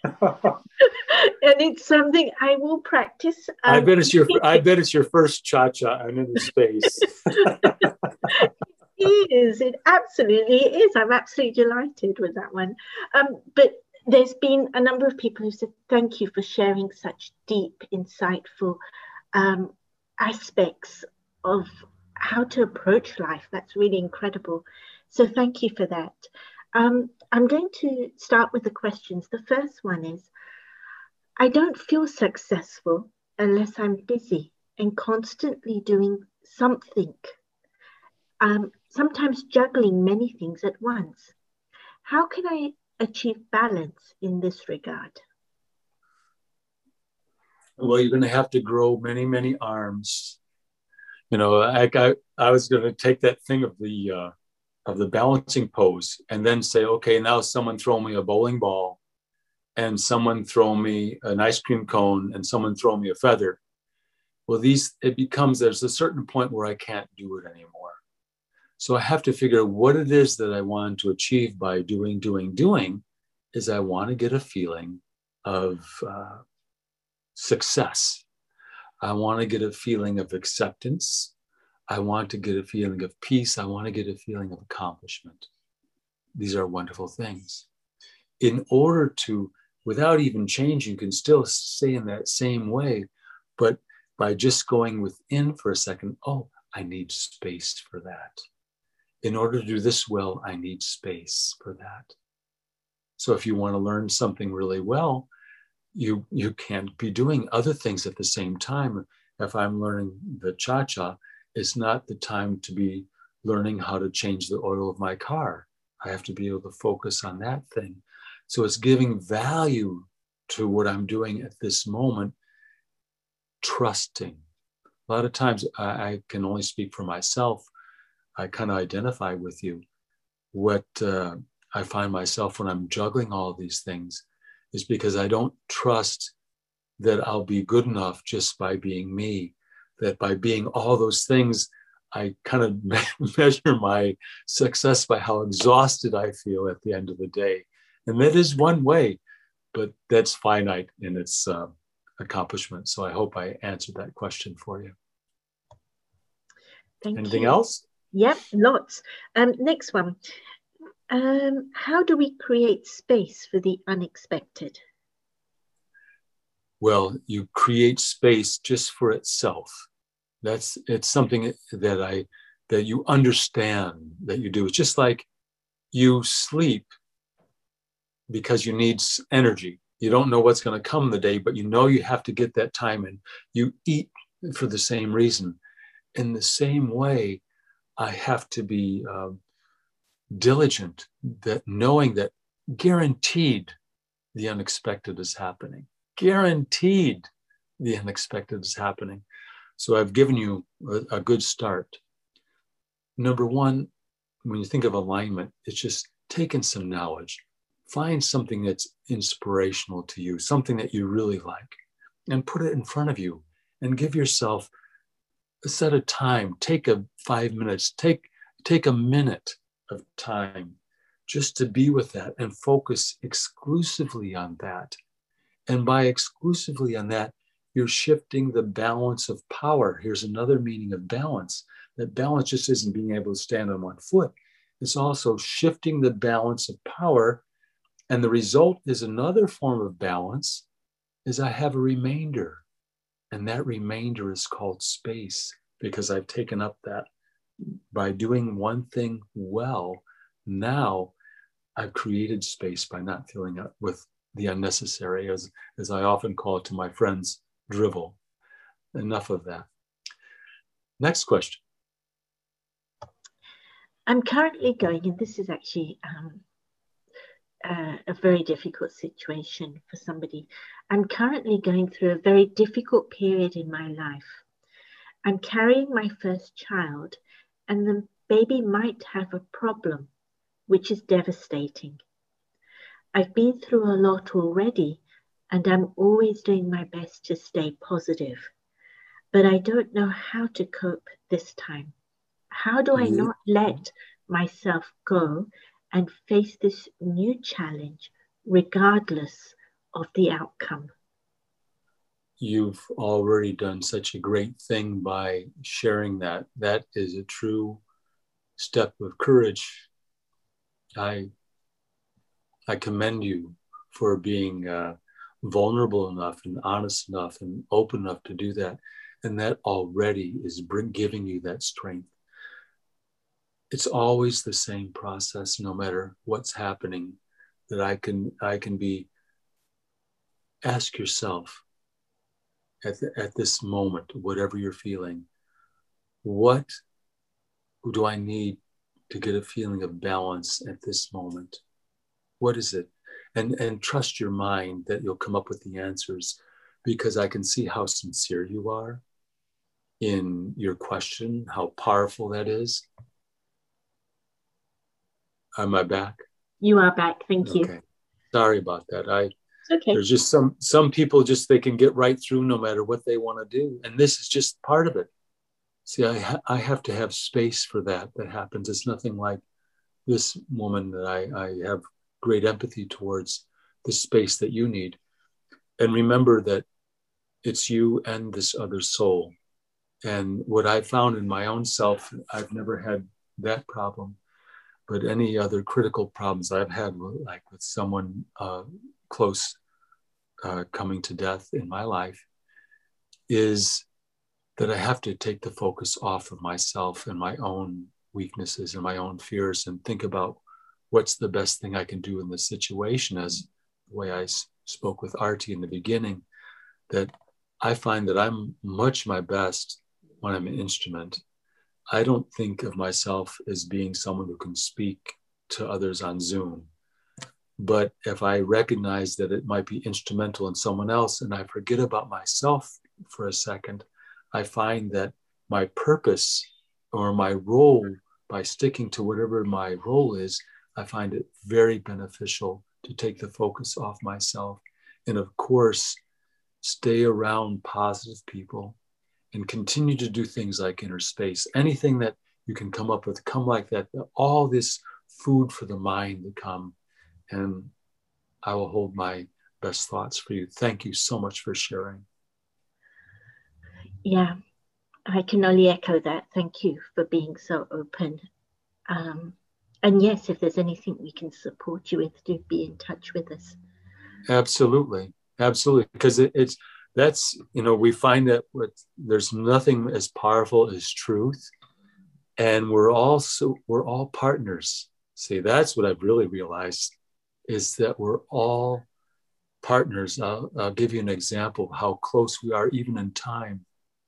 And it's something I will practice. Um, I bet it's your I bet it's your first cha-cha in inner space. It is. It absolutely is. I'm absolutely delighted with that one. Um, but there's been a number of people who said, thank you for sharing such deep, insightful um, aspects of how to approach life. That's really incredible. So thank you for that. Um, I'm going to start with the questions. The first one is, I don't feel successful unless I'm busy and constantly doing something. Um, sometimes juggling many things at once. How can I achieve balance in this regard? Well, you're going to have to grow many, many arms You know, I, I, I was going to take that thing of the, uh, of the balancing pose and then say, okay, now someone throw me a bowling ball and someone throw me an ice cream cone and someone throw me a feather. Well, these, it becomes, there's a certain point where I can't do it anymore. So I have to figure out what it is that I want to achieve by doing, doing, doing, is I want to get a feeling of uh, success. I want to get a feeling of acceptance. I want to get a feeling of peace. I want to get a feeling of accomplishment. These are wonderful things. In order to, without even changing, you can still stay in that same way, but by just going within for a second, oh, I need space for that. In order to do this well, I need space for that. So if you want to learn something really well, you, you can't be doing other things at the same time. If I'm learning the cha-cha, it's not the time to be learning how to change the oil of my car. I have to be able to focus on that thing. So it's giving value to what I'm doing at this moment, trusting. A lot of times I, I can only speak for myself. I kind of identify with you. What uh, I find myself when I'm juggling all these things is because I don't trust that I'll be good enough just by being me, that by being all those things, I kind of me- measure my success by how exhausted I feel at the end of the day. And that is one way, but that's finite in its uh, accomplishment. So I hope I answered that question for you. Thank Anything you. else? Yep, lots. Um, next one. Um, how do we create space for the unexpected? Well, you create space just for itself. That's, it's something that I, that you understand that you do. It's just like you sleep because you need energy. You don't know what's going to come in the day, but you know you have to get that time in. You eat for the same reason. In the same way, I have to be uh, diligent, that knowing that guaranteed the unexpected is happening. Guaranteed the unexpected is happening. So I've given you a, a good start. Number one, when you think of alignment, it's just taking some knowledge. Find something that's inspirational to you, something that you really like, and put it in front of you and give yourself a set of time. Take a five minutes, take, take a minute of time just to be with that and focus exclusively on that. And by exclusively on that, you're shifting the balance of power. Here's another meaning of balance. That balance just isn't being able to stand on one foot. It's also shifting the balance of power. And the result is another form of balance, is I have a remainder. And that remainder is called space, because I've taken up that. By doing one thing well, now I've created space by not filling it with the unnecessary, as, as I often call it to my friends, drivel. Enough of that. Next question. I'm currently going, and this is actually um, uh, a very difficult situation for somebody. I'm currently going through a very difficult period in my life. I'm carrying my first child, and the baby might have a problem, which is devastating. I've been through a lot already, and I'm always doing my best to stay positive. But I don't know how to cope this time. How do I not let myself go and face this new challenge regardless of the outcome? You've already done such a great thing by sharing that. That is a true step of courage. I, I commend you for being uh, vulnerable enough and honest enough and open enough to do that. And that already is bring, giving you that strength. It's always the same process, no matter what's happening, that I can, I can be, ask yourself at, the, at this moment, whatever you're feeling, what do I need to get a feeling of balance at this moment? What is it? And, and trust your mind that you'll come up with the answers, because I can see how sincere you are. in your question, how powerful that is. Am I back? You are back. Thank you. Okay. Sorry about that. I It's okay. There's just some some people just they can get right through no matter what they want to do, and this is just part of it. See, I ha- I have to have space for that. That happens. It's nothing like this woman that I I have great empathy towards, the space that you need, and remember that it's you and this other soul. And what I found in my own self, I've never had that problem, but any other critical problems I've had, like with someone uh, close uh, coming to death in my life, is that I have to take the focus off of myself and my own weaknesses and my own fears and think about what's the best thing I can do in this situation. As the way I s- spoke with Artie in the beginning, that I find that I'm much my best when I'm an instrument. I don't think of myself as being someone who can speak to others on Zoom. But if I recognize that it might be instrumental in someone else and I forget about myself for a second, I find that my purpose or my role, by sticking to whatever my role is, I find it very beneficial to take the focus off myself. And of course, stay around positive people and continue to do things like inner space. Anything that you can come up with, come like that. All this food for the mind to come. And I will hold my best thoughts for you. Thank you so much for sharing. Yeah, I can only echo that. Thank you for being so open. Um, and yes, if there's anything we can support you with, do be in touch with us. Absolutely. Absolutely. Because it, it's, that's, you know, we find that with, there's nothing as powerful as truth. And we're all, so, we're all partners. See, that's what I've really realized, is that we're all partners. I'll, I'll give you an example of how close we are, even in time.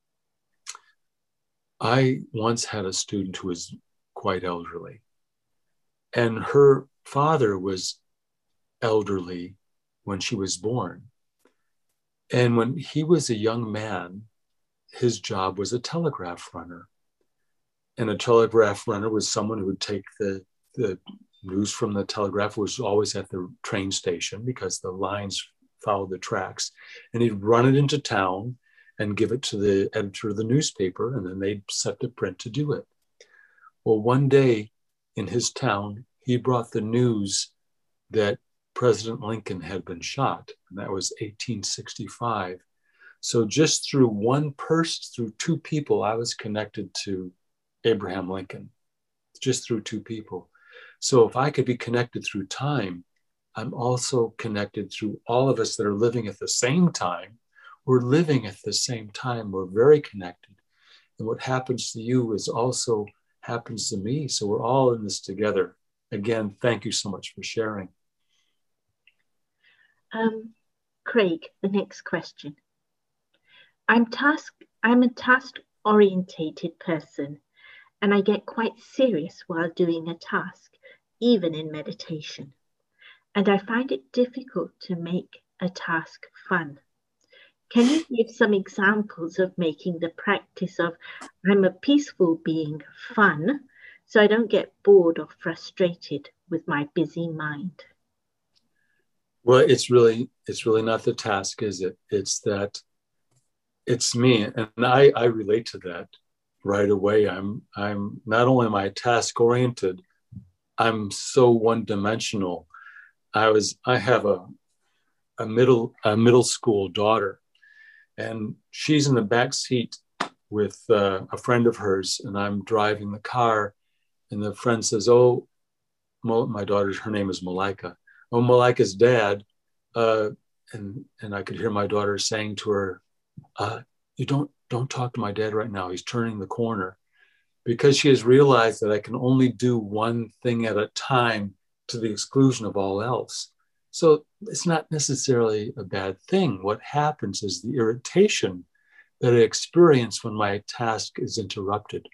I once had a student who was quite elderly, and her father was elderly when she was born. And when he was a young man, his job was a telegraph runner. And a telegraph runner was someone who would take the, the news from the telegraph, which was always at the train station because the lines followed the tracks. And he'd run it into town and give it to the editor of the newspaper, and then they'd set the print to do it. Well, one day in his town, he brought the news that President Lincoln had been shot, and that was eighteen sixty-five. So just through one person, through two people, I was connected to Abraham Lincoln, just through two people. So if I could be connected through time, I'm also connected through all of us that are living at the same time. We're living at the same time. We're very connected. And what happens to you is also happens to me. So we're all in this together. Again, thank you so much for sharing. Um, Craig, the next question. I'm task, I'm a task-orientated person, and I get quite serious while doing a task, even in meditation. And I find it difficult to make a task fun. Can you give some examples of making the practice of I'm a peaceful being fun, so I don't get bored or frustrated with my busy mind? Well, it's really, it's really not the task, is it? It's that it's me. And I, I relate to that right away. I'm, I'm not only am I task oriented, I'm so one dimensional. I was, I have a, a middle, a middle school daughter, and she's in the back seat with uh, a friend of hers, and I'm driving the car, and the friend says, "Oh, my daughter's, her name is Malika. Oh, Malika's dad." Uh, and, and I could hear my daughter saying to her, uh, you don't, don't talk to my dad right now. He's turning the corner, because she has realized that I can only do one thing at a time to the exclusion of all else. So it's not necessarily a bad thing. What happens is the irritation that I experience when my task is interrupted.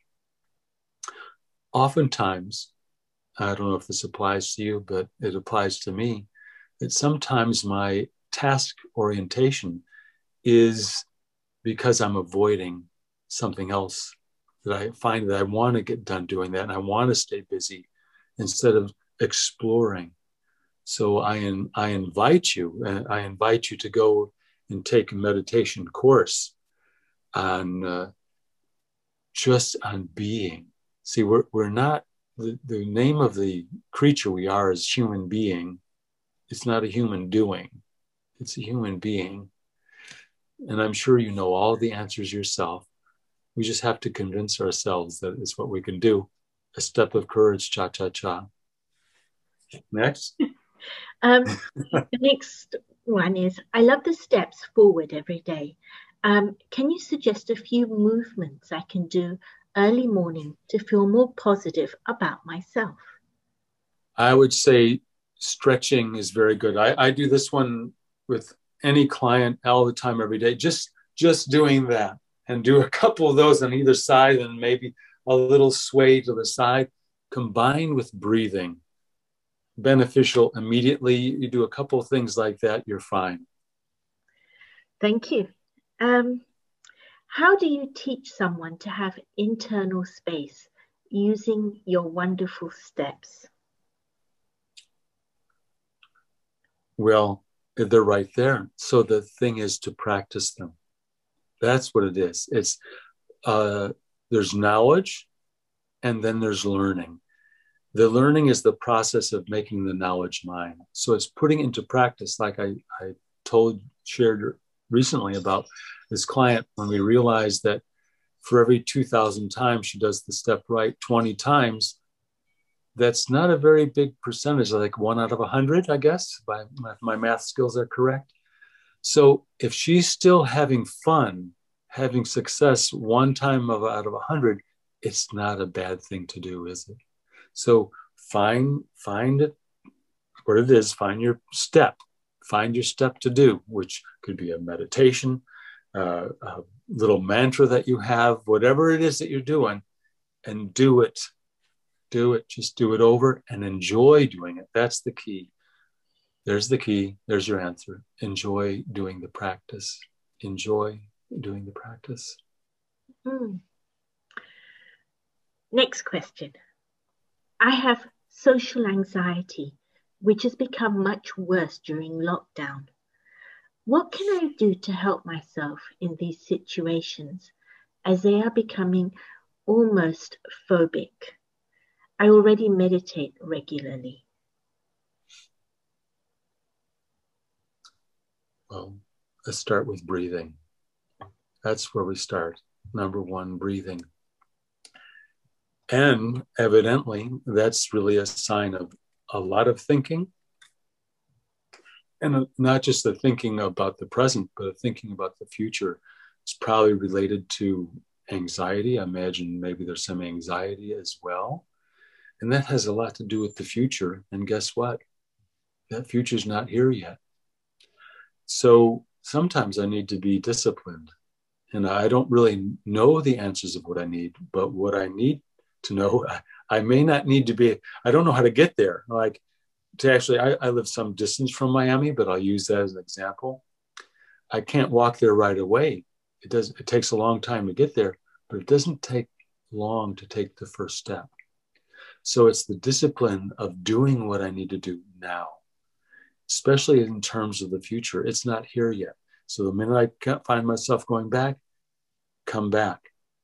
Oftentimes, I don't know if this applies to you, but it applies to me, that sometimes my task orientation is because I'm avoiding something else, that I find that I want to get done doing that and I want to stay busy instead of exploring. So I, in, I invite you, uh, I invite you to go and take a meditation course on uh, just on being. See, we're, we're not, the, the name of the creature we are is human being. It's not a human doing. It's a human being. And I'm sure you know all the answers yourself. We just have to convince ourselves that it's what we can do. A step of courage, cha-cha-cha. Next. um, the next one is, I love the steps forward every day. Um, can you suggest a few movements I can do early morning to feel more positive about myself? I would say stretching is very good. I, I do this one with any client all the time, every day. Just, just doing that, and do a couple of those on either side, and maybe a little sway to the side, combined with breathing. Beneficial immediately. You do a couple of things like that, you're fine. Thank you. Um, how do you teach someone to have internal space using your wonderful steps? Well, they're right there. So the thing is to practice them. That's what it is. It's uh, there's knowledge, and then there's learning. The learning is the process of making the knowledge mine. So it's putting into practice, like I, I told, shared recently about this client, when we realized that for every two thousand times she does the step right twenty times, that's not a very big percentage, like one out of a hundred, I guess, by my, my math skills are correct. So if she's still having fun, having success one time of, out of a hundred, it's not a bad thing to do, is it? So find, find it what it is, find your step, find your step to do, which could be a meditation, uh, a little mantra that you have, whatever it is that you're doing, and do it. Do it, just do it over and enjoy doing it. That's the key. There's the key. There's your answer. Enjoy doing the practice. Enjoy doing the practice. Mm. Next question. I have social anxiety, which has become much worse during lockdown. What can I do to help myself in these situations, as they are becoming almost phobic? I already meditate regularly. Well, let's start with breathing. That's where we start. Number one, breathing. And evidently, that's really a sign of a lot of thinking. And not just the thinking about the present, but thinking about the future. It's probably related to anxiety. I imagine maybe there's some anxiety as well. And that has a lot to do with the future. And guess what? That future's not here yet. So sometimes I need to be disciplined. And I don't really know the answers of what I need, but what I need to know, I may not need to be, I don't know how to get there. Like to actually, I, I live some distance from Miami, but I'll use that as an example. I can't walk there right away. It does, it takes a long time to get there, but it doesn't take long to take the first step. So it's the discipline of doing what I need to do now, especially in terms of the future. It's not here yet. So the minute I can't find myself going back, come back.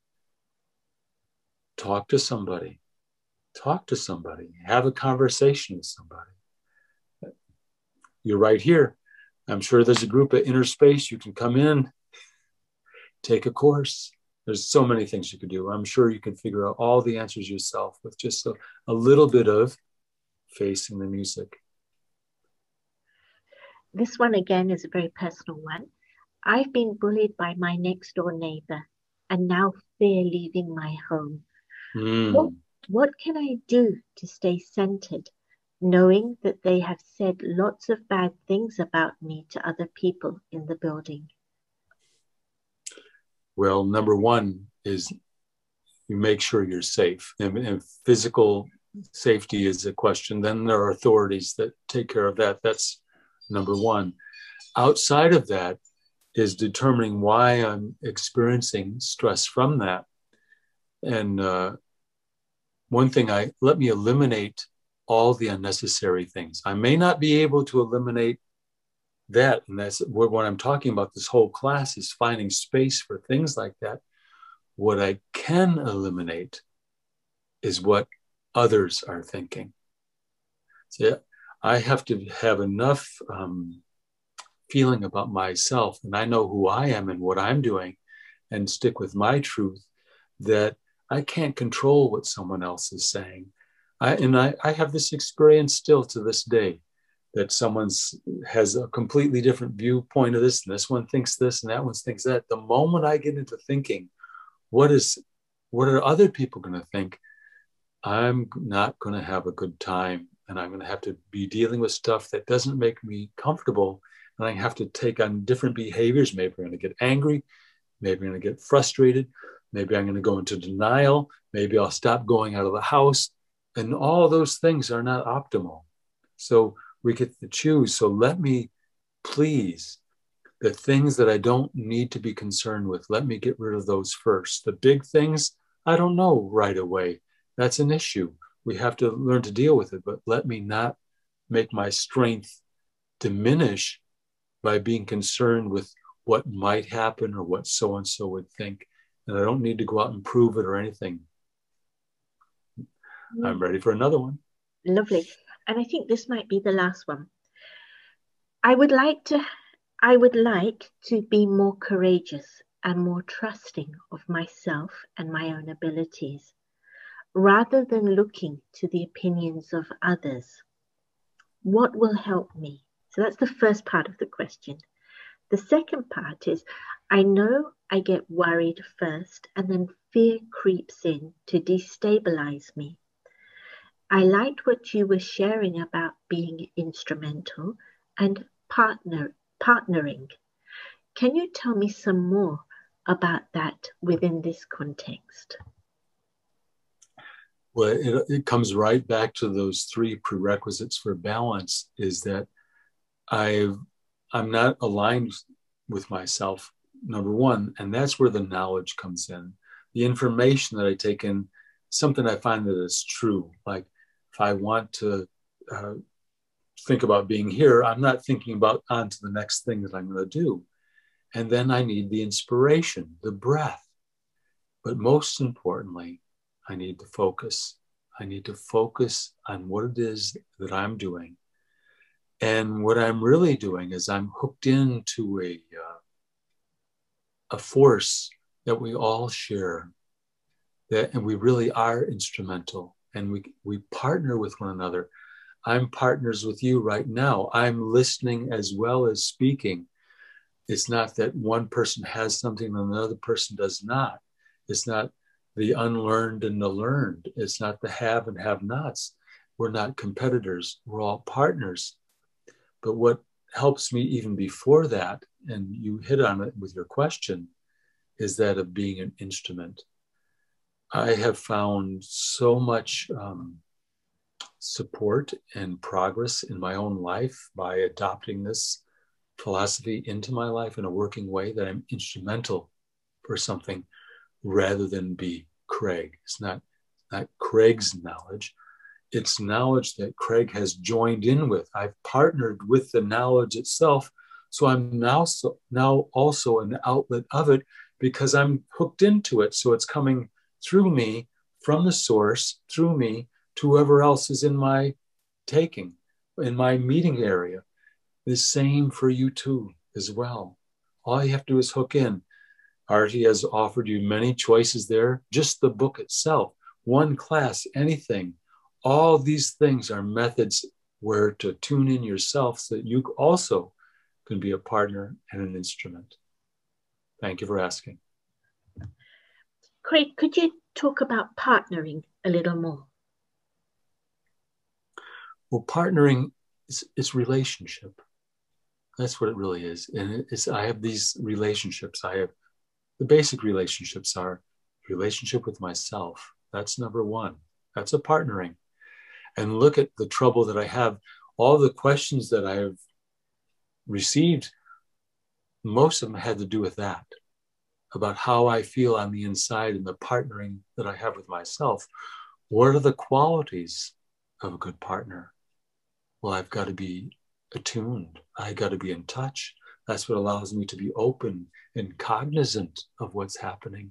Talk to somebody. Talk to somebody. Have a conversation with somebody. You're right here. I'm sure there's a group at Inner Space. You can come in, take a course. There's so many things you could do. I'm sure you can figure out all the answers yourself with just a, a little bit of facing the music. This one again is a very personal one. I've been bullied by my next door neighbor and now fear leaving my home. Mm. What, what can I do to stay centered, knowing that they have said lots of bad things about me to other people in the building? Well, number one is you make sure you're safe. And if physical safety is a question, then there are authorities that take care of that. That's number one. Outside of that, is determining why I'm experiencing stress from that. And uh, one thing, I let me eliminate all the unnecessary things. I may not be able to eliminate that. And that's what, what I'm talking about. This whole class is finding space for things like that. What I can eliminate is what others are thinking. So I have to have enough um, feeling about myself, and I know who I am and what I'm doing, and stick with my truth, that I can't control what someone else is saying. I, and I, I have this experience still to this day, that someone has a completely different viewpoint of this, and this one thinks this, and that one thinks that. The moment I get into thinking, what is, what are other people going to think? I'm not going to have a good time, and I'm going to have to be dealing with stuff that doesn't make me comfortable, and I have to take on different behaviors. Maybe I'm going to get angry. Maybe I'm going to get frustrated. Maybe I'm going to go into denial. Maybe I'll stop going out of the house. And all those things are not optimal. So we get to choose. So let me, please, the things that I don't need to be concerned with, let me get rid of those first. The big things, I don't know right away. That's an issue. We have to learn to deal with it. But let me not make my strength diminish by being concerned with what might happen or what so-and-so would think. And I don't need to go out and prove it or anything. Mm. I'm ready for another one. Lovely. And I think this might be the last one. I would like to, I would like to be more courageous and more trusting of myself and my own abilities, rather than looking to the opinions of others. What will help me? So that's the first part of the question. The second part is, I know I get worried first, and then fear creeps in to destabilize me. I liked what you were sharing about being instrumental and partner partnering. Can you tell me some more about that within this context? Well, it, it comes right back to those three prerequisites for balance, is that I've, I'm not aligned with myself, number one, and that's where the knowledge comes in. The information that I take in, something I find that is true. Like if I want to uh, think about being here, I'm not thinking about on to the next thing that I'm going to do. And then I need the inspiration, the breath. But most importantly, I need to focus. I need to focus on what it is that I'm doing. And what I'm really doing is I'm hooked into a, uh, a force that we all share, that, and we really are instrumental, and we, we partner with one another. I'm partners with you right now. I'm listening as well as speaking. It's not that one person has something and another person does not. It's not the unlearned and the learned. It's not the have and have nots. We're not competitors. We're all partners. But what helps me even before that, and you hit on it with your question, is that of being an instrument. I have found so much um, support and progress in my own life by adopting this philosophy into my life in a working way, that I'm instrumental for something rather than be Craig. It's not, not Craig's knowledge. It's knowledge that Craig has joined in with. I've partnered with the knowledge itself. So I'm now, so, now also an outlet of it, because I'm hooked into it. So it's coming through me, from the source, through me, to whoever else is in my taking, in my meeting area. The same for you too, as well. All you have to do is hook in. Artie has offered you many choices there. Just the book itself, one class, anything. All these things are methods where to tune in yourself so that you also can be a partner and an instrument. Thank you for asking. Craig, could you talk about partnering a little more? Well, partnering is, is relationship. That's what it really is. And it's, I have these relationships. I have, the basic relationships are relationship with myself. That's number one. That's a partnering. And look at the trouble that I have. All the questions that I have received most of them had to do with that, about how I feel on the inside and the partnering that I have with myself. What are the qualities of a good partner? Well, I've got to be attuned. I got to be in touch. That's what allows me to be open and cognizant of what's happening.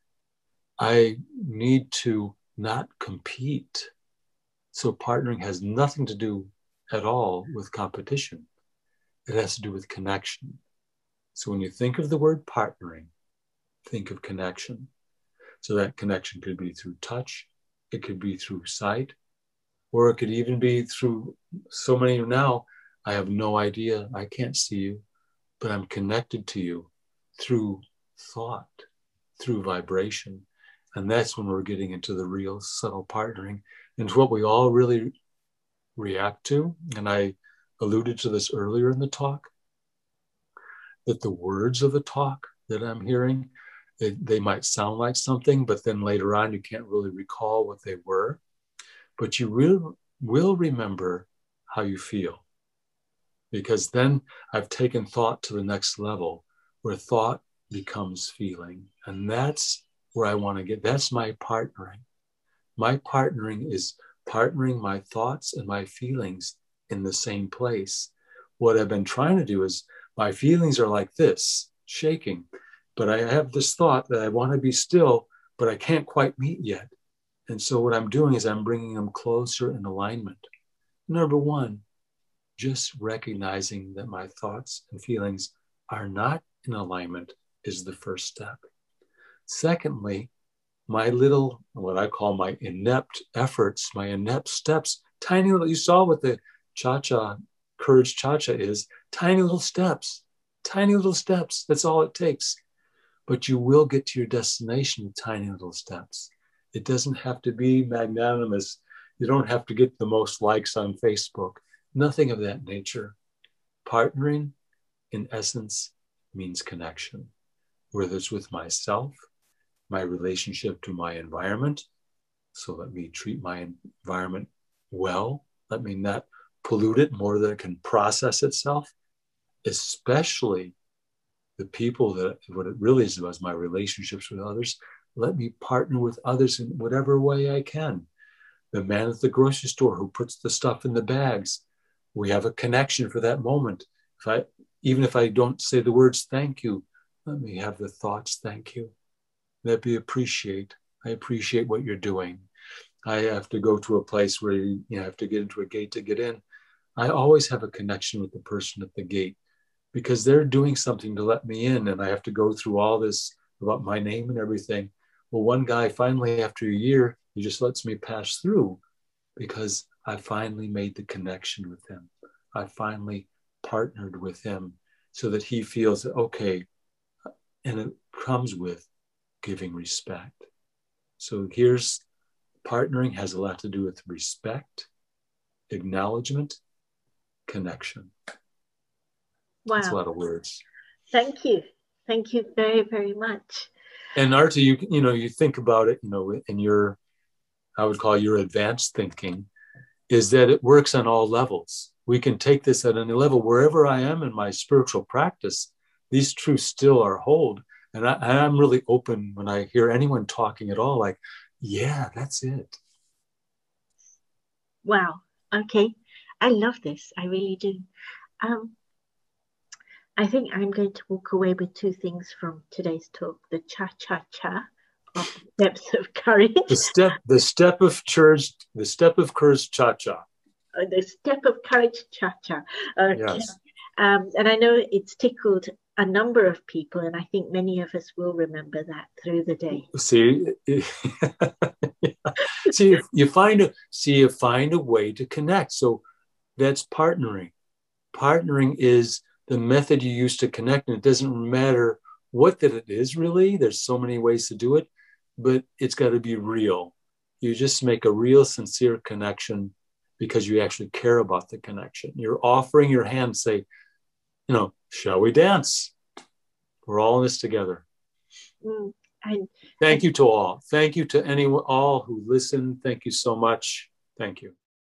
I need to not compete. So partnering has nothing to do at all with competition. It has to do with connection. So when you think of the word partnering, think of connection. So that connection could be through touch, it could be through sight, or it could even be through so many now, I have no idea, I can't see you, but I'm connected to you through thought, through vibration. And that's when we're getting into the real subtle partnering. And it's what we all really react to. And I alluded to this earlier in the talk, that the words of the talk that I'm hearing, they, they might sound like something, but then later on, you can't really recall what they were. But you will, will remember how you feel. Because then I've taken thought to the next level, where thought becomes feeling. And that's where I want to get. That's my partnering. My partnering is partnering my thoughts and my feelings in the same place. What I've been trying to do is, my feelings are like this, shaking, but I have this thought that I want to be still, but I can't quite meet yet. And so what I'm doing is I'm bringing them closer in alignment. Number one, just recognizing that my thoughts and feelings are not in alignment is the first step. Secondly, my little, what I call my inept efforts, my inept steps, tiny little, you saw what the cha-cha, courage cha-cha is, tiny little steps, tiny little steps. That's all it takes. But you will get to your destination with tiny little steps. It doesn't have to be magnanimous. You don't have to get the most likes on Facebook. Nothing of that nature. Partnering, in essence, means connection, whether it's with myself, my relationship to my environment. So let me treat my environment well. Let me not pollute it more than it can process itself, especially the people that, what it really is about is my relationships with others. Let me partner with others in whatever way I can. The man at the grocery store who puts the stuff in the bags, we have a connection for that moment. If I, even if I don't say the words thank you, let me have the thoughts thank you. Let me appreciate. I appreciate what you're doing. I have to go to a place where you, you know, have to get into a gate to get in. I always have a connection with the person at the gate because they're doing something to let me in, and I have to go through all this about my name and everything. Well, one guy finally, after a year, he just lets me pass through because I finally made the connection with him. I finally partnered with him so that he feels that, okay, and it comes with giving respect. So here's partnering has a lot to do with respect, acknowledgement, connection. Wow. That's a lot of words. Thank you. Thank you very, very much. And Artie, you you know, you think about it, you know, in your, I would call your advanced thinking, is that it works on all levels. We can take this at any level. Wherever I am in my spiritual practice, these truths still are hold. And I, I'm really open when I hear anyone talking at all, like, yeah, that's it. Wow. Okay. I love this. I really do. Um, I think I'm going to walk away with two things from today's talk: the cha-cha-cha of the steps of courage. The step, the step of courage, the step of courage cha-cha. Uh, the step of courage cha-cha. Okay. Yes. Um, and I know it's tickled a number of people, and I think many of us will remember that through the day. See, see, you find a see, you find a way to connect. So that's partnering. Partnering is the method you use to connect, and it doesn't matter what that it is. Really, there's so many ways to do it, but it's got to be real. You just make a real, sincere connection because you actually care about the connection. You're offering your hand, say, you know, shall we dance? We're all in this together. Mm, and, Thank you to all. Thank you to anyone, all who listen. Thank you so much. Thank you.